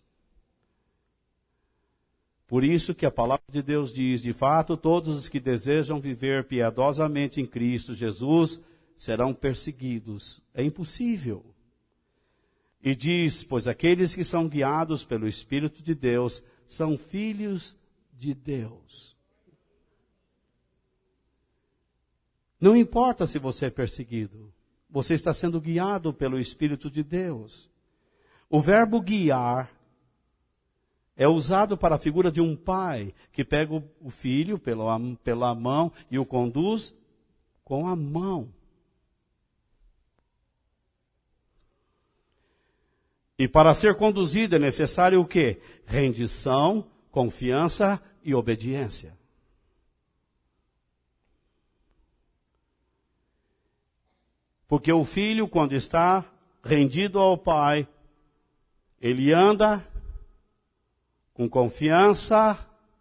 Por isso que a palavra de Deus diz, de fato, todos os que desejam viver piedosamente em Cristo Jesus serão perseguidos. É impossível. E diz, pois aqueles que são guiados pelo Espírito de Deus são filhos de Deus. Não importa se você é perseguido. você está sendo guiado pelo Espírito de Deus. O verbo guiar é usado para a figura de um pai que pega o filho pela, pela mão e o conduz com a mão. E para ser conduzido é necessário o quê? Rendição, confiança e obediência. Porque o filho, quando está rendido ao pai, ele anda com confiança,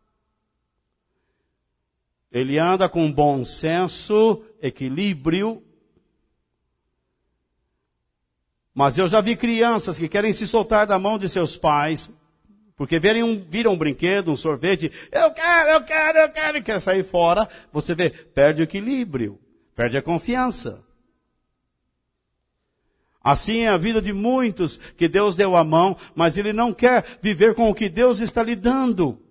ele anda com bom senso, equilíbrio. Mas eu já vi crianças que querem se soltar da mão de seus pais, porque verem um, viram um brinquedo, um sorvete, eu quero, eu quero, eu quero, e quer sair fora, você vê, perde o equilíbrio, perde a confiança. Assim é a vida de muitos que Deus deu a mão, mas ele não quer viver com o que Deus está lhe dando.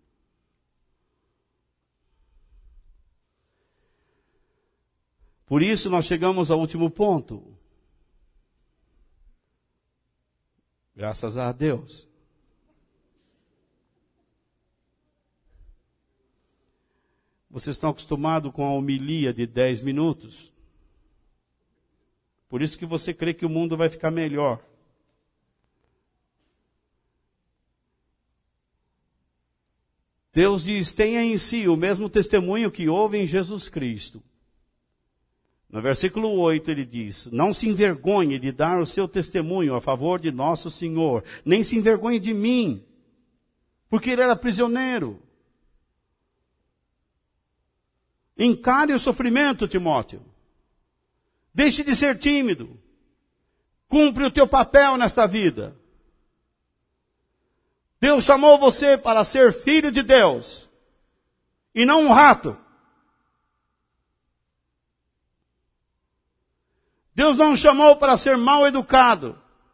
Por isso nós chegamos ao último ponto. Graças a Deus. Vocês estão acostumados com a homilia de dez minutos? Por isso que você crê que o mundo vai ficar melhor. Deus diz, tenha em si o mesmo testemunho que houve em Jesus Cristo. No versículo oito ele diz, não se envergonhe de dar o seu testemunho a favor de nosso Senhor, nem se envergonhe de mim, porque ele era prisioneiro. Encare o sofrimento, Timóteo. Deixe de ser tímido. Cumpre o teu papel nesta vida. Deus chamou você para ser filho de Deus. E não um rato. Deus não o chamou para ser mal educado.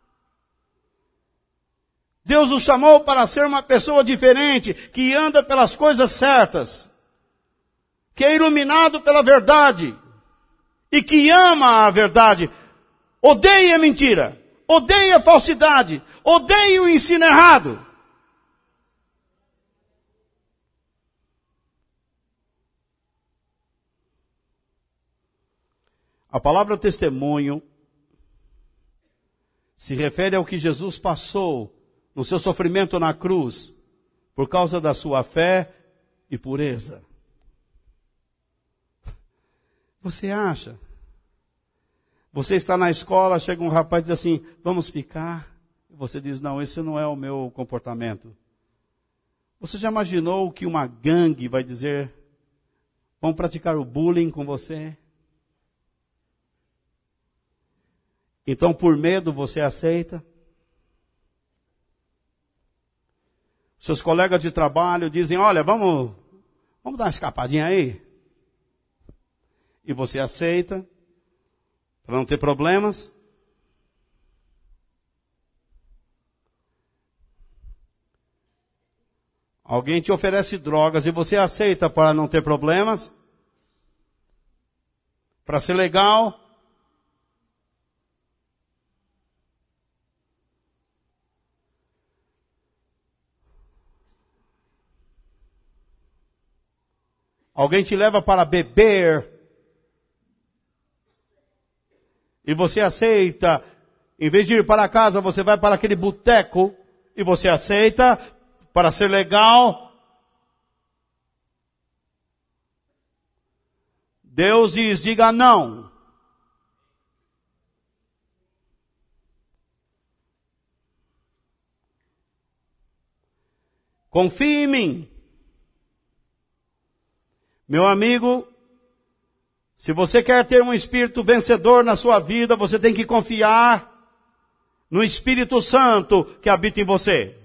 Deus o chamou para ser uma pessoa diferente, que anda pelas coisas certas. Que é iluminado pela verdade. E que ama a verdade, odeia a mentira, odeia a falsidade, odeia o ensino errado. A palavra testemunho se refere ao que Jesus passou no seu sofrimento na cruz, por causa da sua fé e pureza. Você acha? Você está na escola, chega um rapaz e diz assim, vamos ficar? Você diz, não, esse não é o meu comportamento. Você já imaginou que uma gangue vai dizer, vão praticar o bullying com você? Então, por medo, você aceita? Seus colegas de trabalho dizem, olha, vamos, vamos dar uma escapadinha aí? E você aceita, para não ter problemas. Alguém te oferece drogas e você aceita para não ter problemas? Para ser legal? Alguém te leva para beber e você aceita, em vez de ir para casa, você vai para aquele boteco e você aceita para ser legal. Deus diz, diga não. Confie em mim. Meu amigo, se você quer ter um espírito vencedor na sua vida, você tem que confiar no Espírito Santo que habita em você.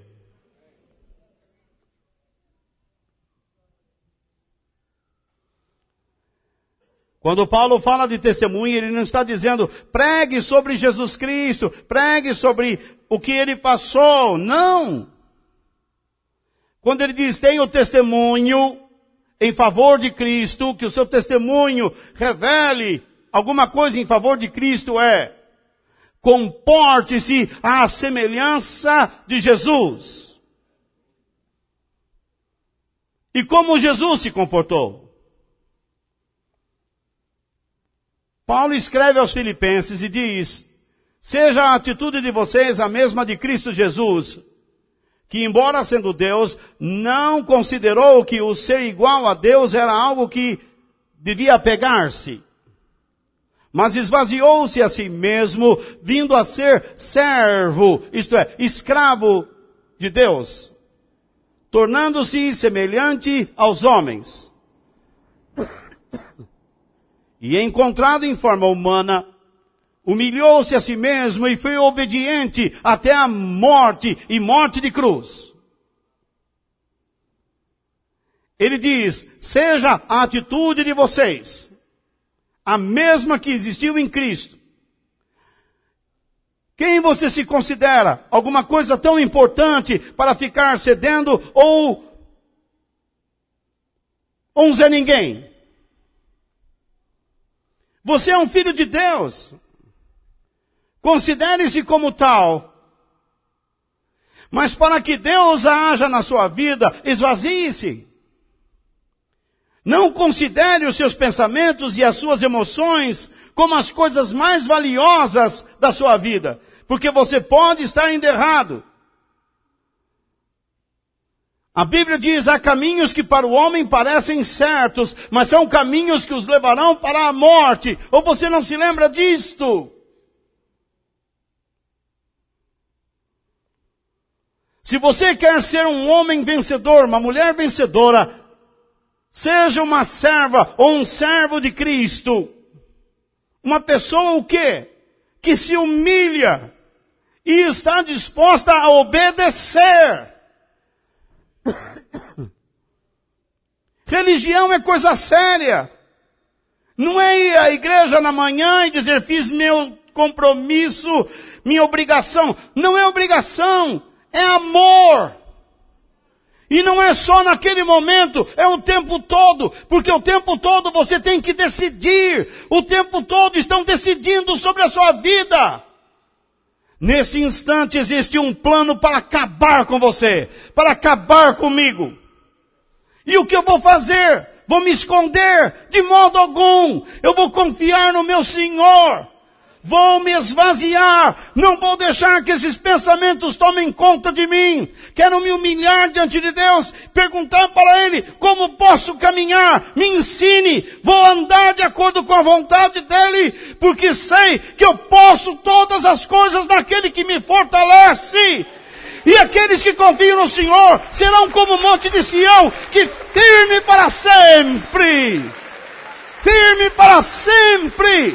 Quando Paulo fala de testemunho, ele não está dizendo, pregue sobre Jesus Cristo, pregue sobre o que ele passou. Não! Quando ele diz, tenha o testemunho em favor de Cristo, que o seu testemunho revele alguma coisa em favor de Cristo é: comporte-se à semelhança de Jesus. E como Jesus se comportou? Paulo escreve aos Filipenses e diz: seja a atitude de vocês a mesma de Cristo Jesus, que embora sendo Deus, não considerou que o ser igual a Deus era algo que devia apegar-se, mas esvaziou-se a si mesmo, vindo a ser servo, isto é, escravo de Deus, tornando-se semelhante aos homens. E encontrado em forma humana, humilhou-se a si mesmo e foi obediente até a morte e morte de cruz. Ele diz: seja a atitude de vocês a mesma que existiu em Cristo. Quem você se considera? Alguma coisa tão importante para ficar cedendo ou um Zé Ninguém? Você é um filho de Deus. Considere-se como tal. Mas para que Deus haja na sua vida, esvazie-se. Não considere os seus pensamentos e as suas emoções como as coisas mais valiosas da sua vida, porque você pode estar indo errado. A Bíblia diz: há caminhos que para o homem parecem certos, mas são caminhos que os levarão para a morte. Ou você não se lembra disto? Se você quer ser um homem vencedor, uma mulher vencedora, seja uma serva ou um servo de Cristo. Uma pessoa o quê? Que se humilha e está disposta a obedecer. Religião é coisa séria. Não é ir à igreja na manhã e dizer: fiz meu compromisso, minha obrigação. Não é obrigação. É amor. E não é só naquele momento, é o tempo todo. Porque o tempo todo você tem que decidir. O tempo todo estão decidindo sobre a sua vida. Nesse instante existe um plano para acabar com você. Para acabar comigo. E o que eu vou fazer? Vou me esconder? De modo algum. Eu vou confiar no meu Senhor. Vou me esvaziar, não vou deixar que esses pensamentos tomem conta de mim. Quero me humilhar diante de Deus, perguntar para Ele como posso caminhar, me ensine, vou andar de acordo com a vontade dEle, porque sei que eu posso todas as coisas naquele que me fortalece. E aqueles que confiam no Senhor serão como o monte de Sião, que firme para sempre, firme para sempre.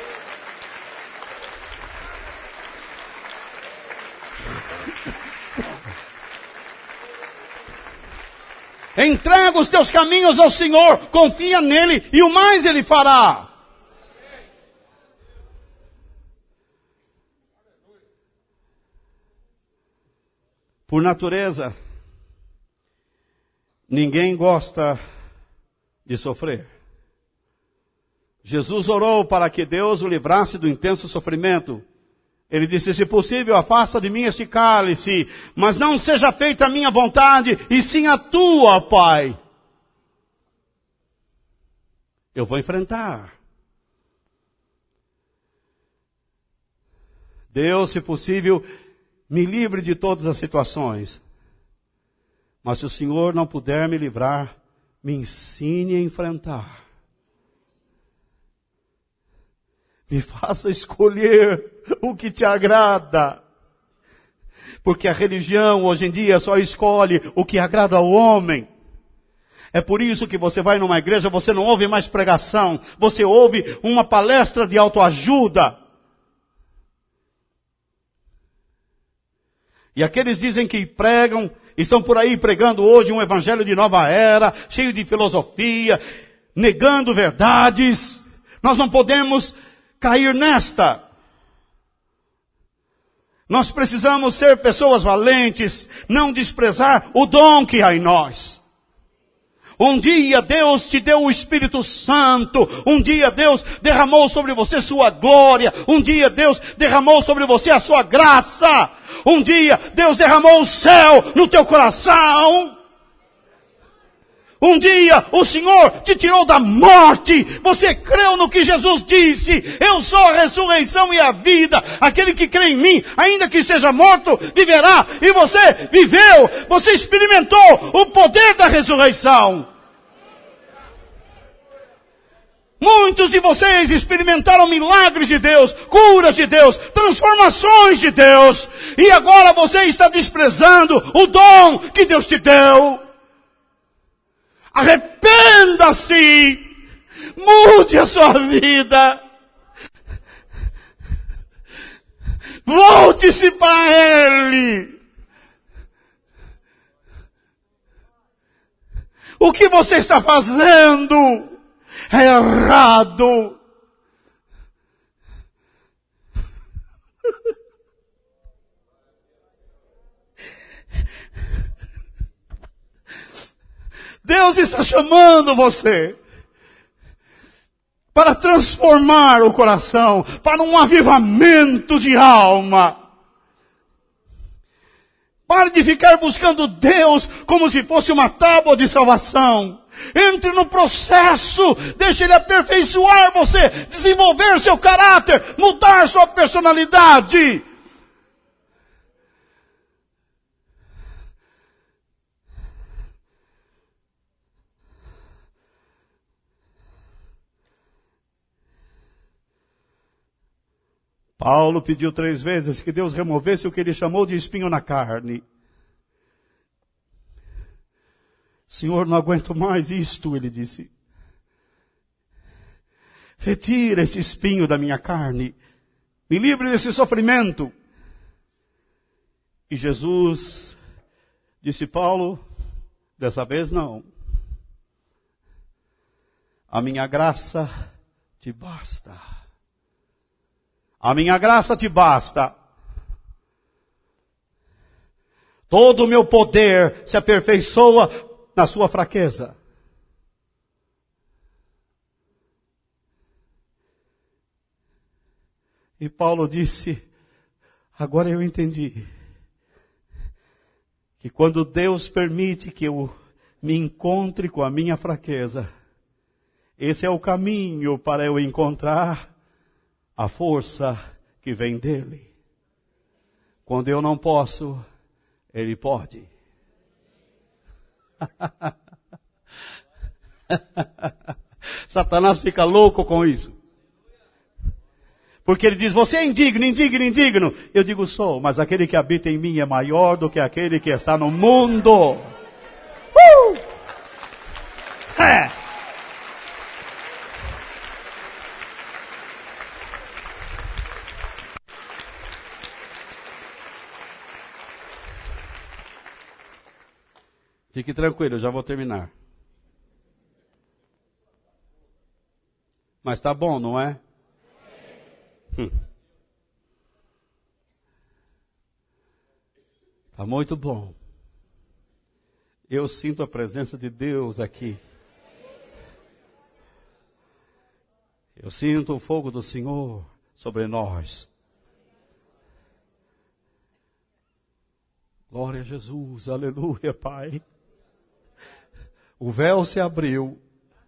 Entrega os teus caminhos ao Senhor, confia nele e o mais Ele fará. Por natureza, ninguém gosta de sofrer. Jesus orou para que Deus o livrasse do intenso sofrimento. Ele disse: se possível, afasta de mim este cálice, mas não seja feita a minha vontade, e sim a tua, Pai. Eu vou enfrentar. Deus, se possível, me livre de todas as situações. Mas se o Senhor não puder me livrar, me ensine a enfrentar. Me faça escolher o que te agrada. Porque a religião hoje em dia só escolhe o que agrada ao homem. É por isso que você vai numa igreja, você não ouve mais pregação. Você ouve uma palestra de autoajuda. E aqueles dizem que pregam, estão por aí pregando hoje um evangelho de nova era, cheio de filosofia, negando verdades. Nós não podemos cair nesta. Nós precisamos ser pessoas valentes, não desprezar o dom que há em nós. Um dia Deus te deu o Espírito Santo. Um dia Deus derramou sobre você sua glória. Um dia Deus derramou sobre você a sua graça. Um dia Deus derramou o céu no teu coração. Um dia o Senhor te tirou da morte. Você creu no que Jesus disse. Eu sou a ressurreição e a vida. Aquele que crê em mim, ainda que esteja morto, viverá. E você viveu. Você experimentou o poder da ressurreição. Muitos de vocês experimentaram milagres de Deus, curas de Deus, transformações de Deus. E agora você está desprezando o dom que Deus te deu. Arrependa-se. Mude a sua vida. Volte-se para Ele. O que você está fazendo é errado. Deus está chamando você para transformar o coração, para um avivamento de alma. Pare de ficar buscando Deus como se fosse uma tábua de salvação. Entre no processo, deixe Ele aperfeiçoar você, desenvolver seu caráter, mudar sua personalidade. Paulo pediu três vezes que Deus removesse o que ele chamou de espinho na carne. Senhor, não aguento mais isto, ele disse. Retira esse espinho da minha carne. Me livre desse sofrimento. E Jesus disse, Paulo, dessa vez não. A minha graça te basta. A minha graça te basta. Todo o meu poder se aperfeiçoa na sua fraqueza. E Paulo disse, agora eu entendi, que quando Deus permite que eu me encontre com a minha fraqueza, esse é o caminho para eu encontrar a força que vem dele. Quando eu não posso, ele pode. Satanás fica louco com isso. Porque ele diz, você é indigno, indigno, indigno. Eu digo, sou, mas aquele que habita em mim é maior do que aquele que está no mundo. Uh! É. Fique tranquilo, eu já vou terminar. Mas tá bom, não é? Hum. Tá muito bom. Eu sinto a presença de Deus aqui. Eu sinto o fogo do Senhor sobre nós. Glória a Jesus, aleluia, Pai. O véu se abriu.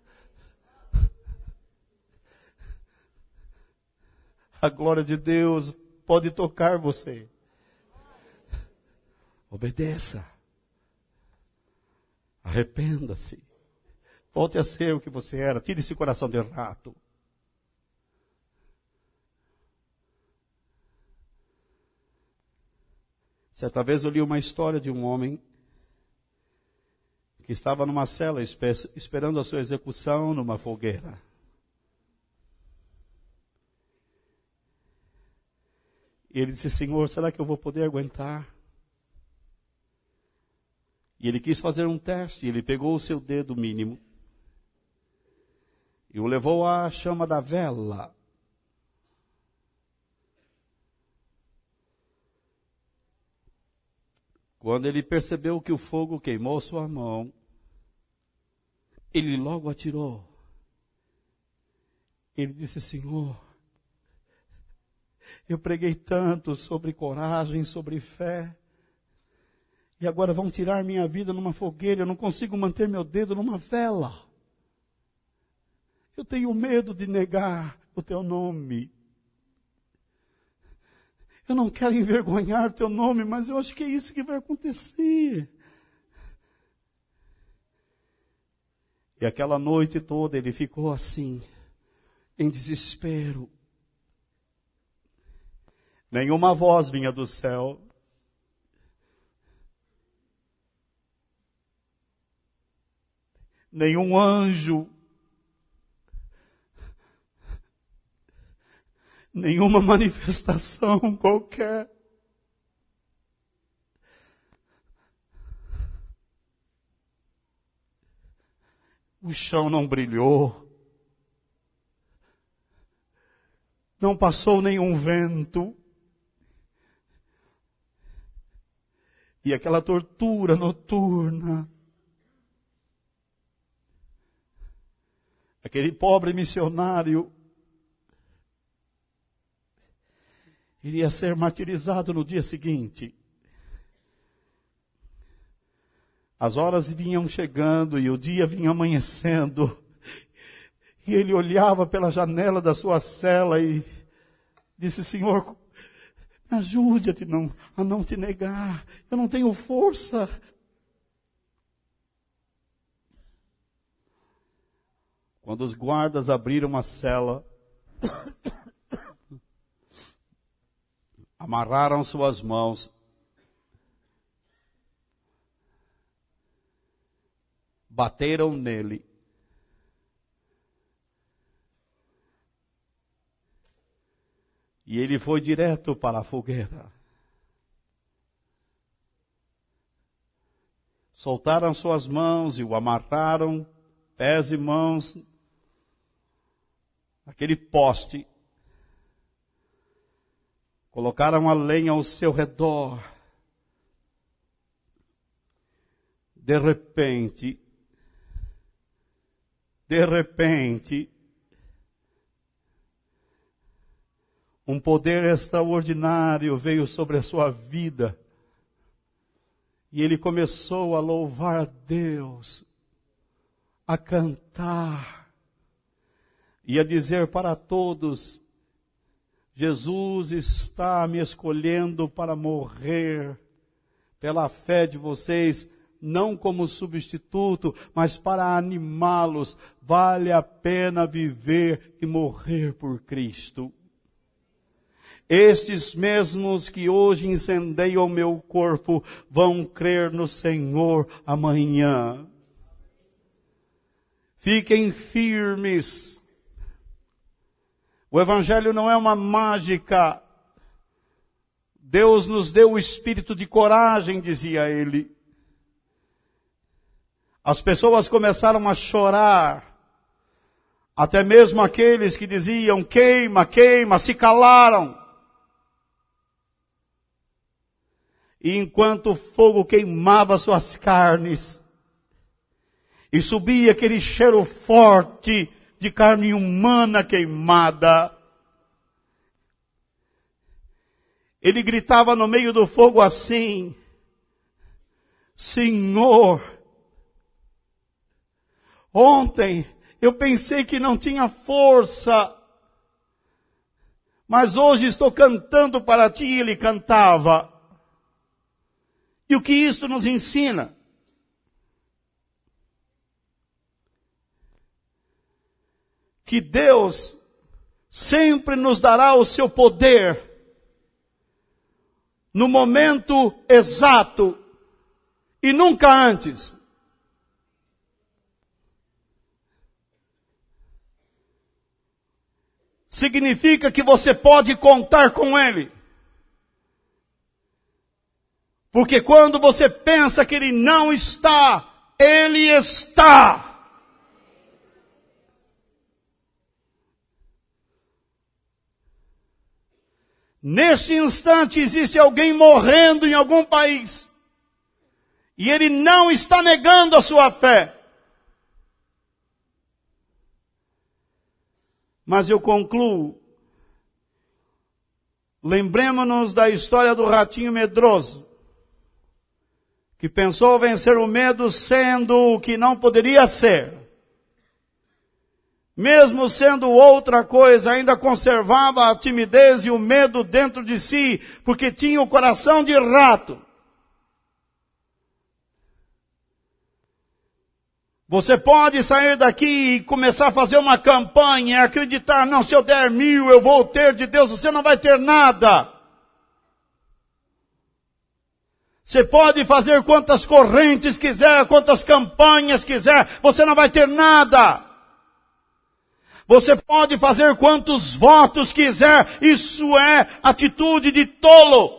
A glória de Deus pode tocar você. Obedeça. Arrependa-se. Volte a ser o que você era. Tire esse coração de rato. Certa vez eu li uma história de um homem que estava numa cela esperando a sua execução numa fogueira. E ele disse, Senhor, será que eu vou poder aguentar? E ele quis fazer um teste, ele pegou o seu dedo mínimo e o levou à chama da vela. Quando ele percebeu que o fogo queimou sua mão, ele logo atirou. Ele disse: Senhor, eu preguei tanto sobre coragem, sobre fé, e agora vão tirar minha vida numa fogueira, eu não consigo manter meu dedo numa vela. Eu tenho medo de negar o teu nome. Eu não quero envergonhar o teu nome, mas eu acho que é isso que vai acontecer. E aquela noite toda ele ficou assim, em desespero. Nenhuma voz vinha do céu. Nenhum anjo. Nenhuma manifestação qualquer. O chão não brilhou. Não passou nenhum vento. E aquela tortura noturna. Aquele pobre missionário iria ser martirizado no dia seguinte. As horas vinham chegando e o dia vinha amanhecendo. E ele olhava pela janela da sua cela e disse: Senhor, me ajude a, te não, a não te negar. Eu não tenho força. Quando os guardas abriram a cela, amarraram suas mãos, bateram nele, e ele foi direto para a fogueira. Soltaram suas mãos e o amarraram, pés e mãos, naquele poste. Colocaram a lenha ao seu redor. De repente, de repente, um poder extraordinário veio sobre a sua vida. E ele começou a louvar a Deus, a cantar e a dizer para todos: Jesus está me escolhendo para morrer pela fé de vocês, não como substituto, mas para animá-los. Vale a pena viver e morrer por Cristo. Estes mesmos que hoje incendeiam o meu corpo vão crer no Senhor amanhã. Fiquem firmes. O Evangelho não é uma mágica. Deus nos deu o espírito de coragem, dizia ele. As pessoas começaram a chorar. Até mesmo aqueles que diziam: queima, queima, se calaram. E enquanto o fogo queimava suas carnes, e subia aquele cheiro forte de carne humana queimada, ele gritava no meio do fogo assim: Senhor, ontem eu pensei que não tinha força, mas hoje estou cantando para ti. E ele cantava. E o que isto nos ensina? Que Deus sempre nos dará o seu poder no momento exato e nunca antes. Significa que você pode contar com Ele. Porque quando você pensa que Ele não está, Ele está. Neste instante existe alguém morrendo em algum país. E ele não está negando a sua fé. Mas eu concluo. Lembremos-nos da história do ratinho medroso, que pensou vencer o medo sendo o que não poderia ser. Mesmo sendo outra coisa, ainda conservava a timidez e o medo dentro de si, porque tinha o coração de rato. Você pode sair daqui e começar a fazer uma campanha e acreditar, não, se eu der mil, eu vou ter de Deus. Você não vai ter nada. Você pode fazer quantas correntes quiser, quantas campanhas quiser, você não vai ter nada. Você pode fazer quantos votos quiser, isso é atitude de tolo.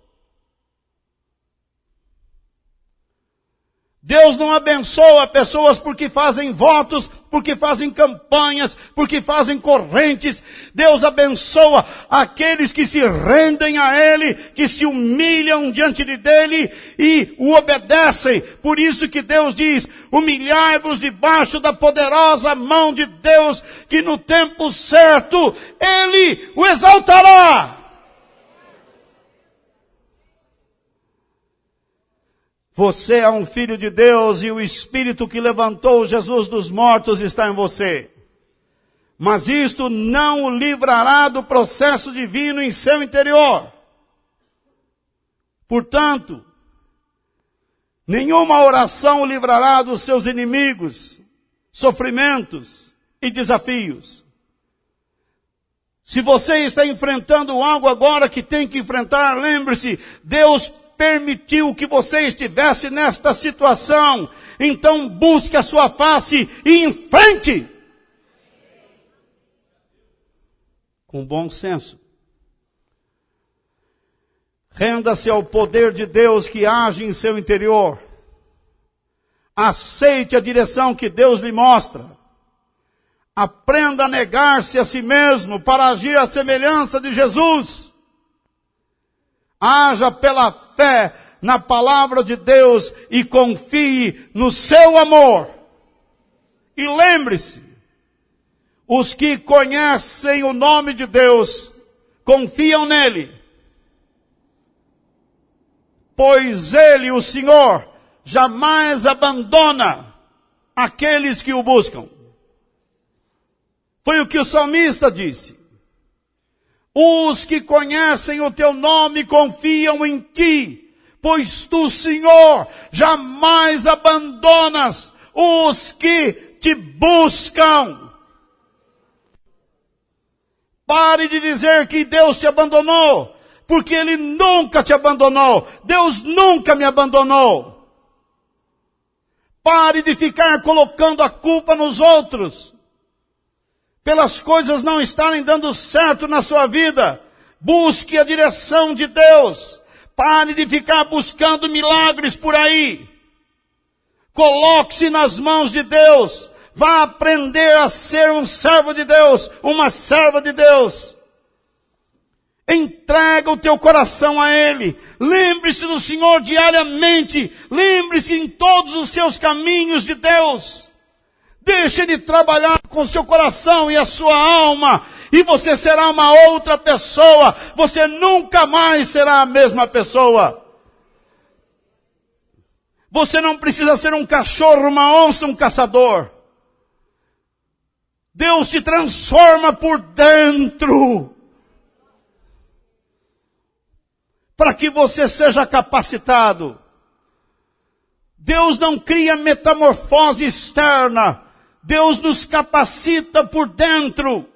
Deus não abençoa pessoas porque fazem votos, porque fazem campanhas, porque fazem correntes. Deus abençoa aqueles que se rendem a Ele, que se humilham diante de dele e o obedecem. Por isso que Deus diz, humilhai-vos debaixo da poderosa mão de Deus, que no tempo certo Ele o exaltará. Você é um filho de Deus e o Espírito que levantou Jesus dos mortos está em você. Mas isto não o livrará do processo divino em seu interior. Portanto, nenhuma oração o livrará dos seus inimigos, sofrimentos e desafios. Se você está enfrentando algo agora que tem que enfrentar, lembre-se, Deus permitiu que você estivesse nesta situação. Então busque a sua face e enfrente. Com bom senso. Renda-se ao poder de Deus que age em seu interior. Aceite a direção que Deus lhe mostra. Aprenda a negar-se a si mesmo para agir à semelhança de Jesus. Haja pela fé na palavra de Deus e confie no seu amor. E lembre-se, os que conhecem o nome de Deus, confiam nele. Pois ele, o Senhor, jamais abandona aqueles que o buscam. Foi o que o salmista disse. Os que conhecem o teu nome confiam em ti, pois tu, Senhor, jamais abandonas os que te buscam. Pare de dizer que Deus te abandonou, porque Ele nunca te abandonou. Deus nunca me abandonou. Pare de ficar colocando a culpa nos outros, pelas coisas não estarem dando certo na sua vida. Busque a direção de Deus. Pare de ficar buscando milagres por aí. Coloque-se nas mãos de Deus. Vá aprender a ser um servo de Deus, uma serva de Deus. Entrega o teu coração a Ele. Lembre-se do Senhor diariamente. Lembre-se em todos os seus caminhos de Deus. Deixe Ele trabalhar com o seu coração e a sua alma. E você será uma outra pessoa. Você nunca mais será a mesma pessoa. Você não precisa ser um cachorro, uma onça, um caçador. Deus te transforma por dentro, para que você seja capacitado. Deus não cria metamorfose externa. Deus nos capacita por dentro.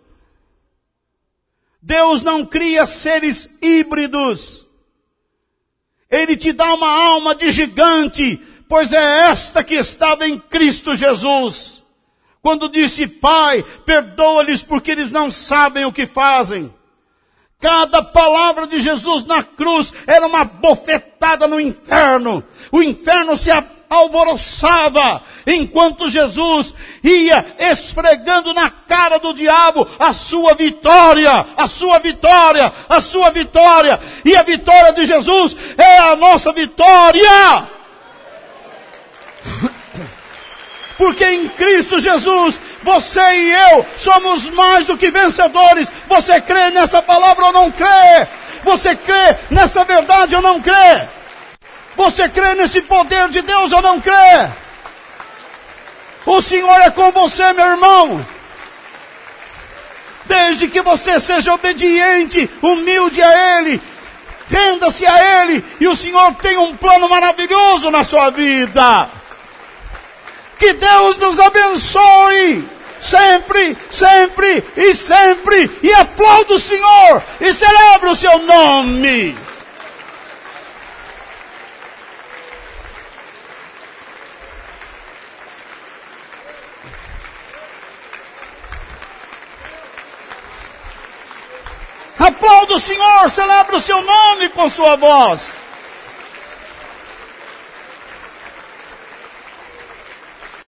Deus não cria seres híbridos. Ele te dá uma alma de gigante, pois é esta que estava em Cristo Jesus. Quando disse, Pai, perdoa-lhes porque eles não sabem o que fazem. Cada palavra de Jesus na cruz era uma bofetada no inferno. O inferno se alvoroçava enquanto Jesus ia esfregando na cara do diabo a sua vitória, a sua vitória, a sua vitória. E a vitória de Jesus é a nossa vitória. Porque em Cristo Jesus você e eu somos mais do que vencedores. Você crê nessa palavra ou não crê? Você crê nessa verdade ou não crê? Você crê nesse poder de Deus ou não crê? O Senhor é com você, meu irmão. Desde que você seja obediente, humilde a Ele, renda-se a Ele, e o Senhor tem um plano maravilhoso na sua vida. Que Deus nos abençoe, sempre, sempre e sempre, e aplauda o Senhor, e celebra o seu nome. Aplauda o Senhor, celebra o seu nome com sua voz.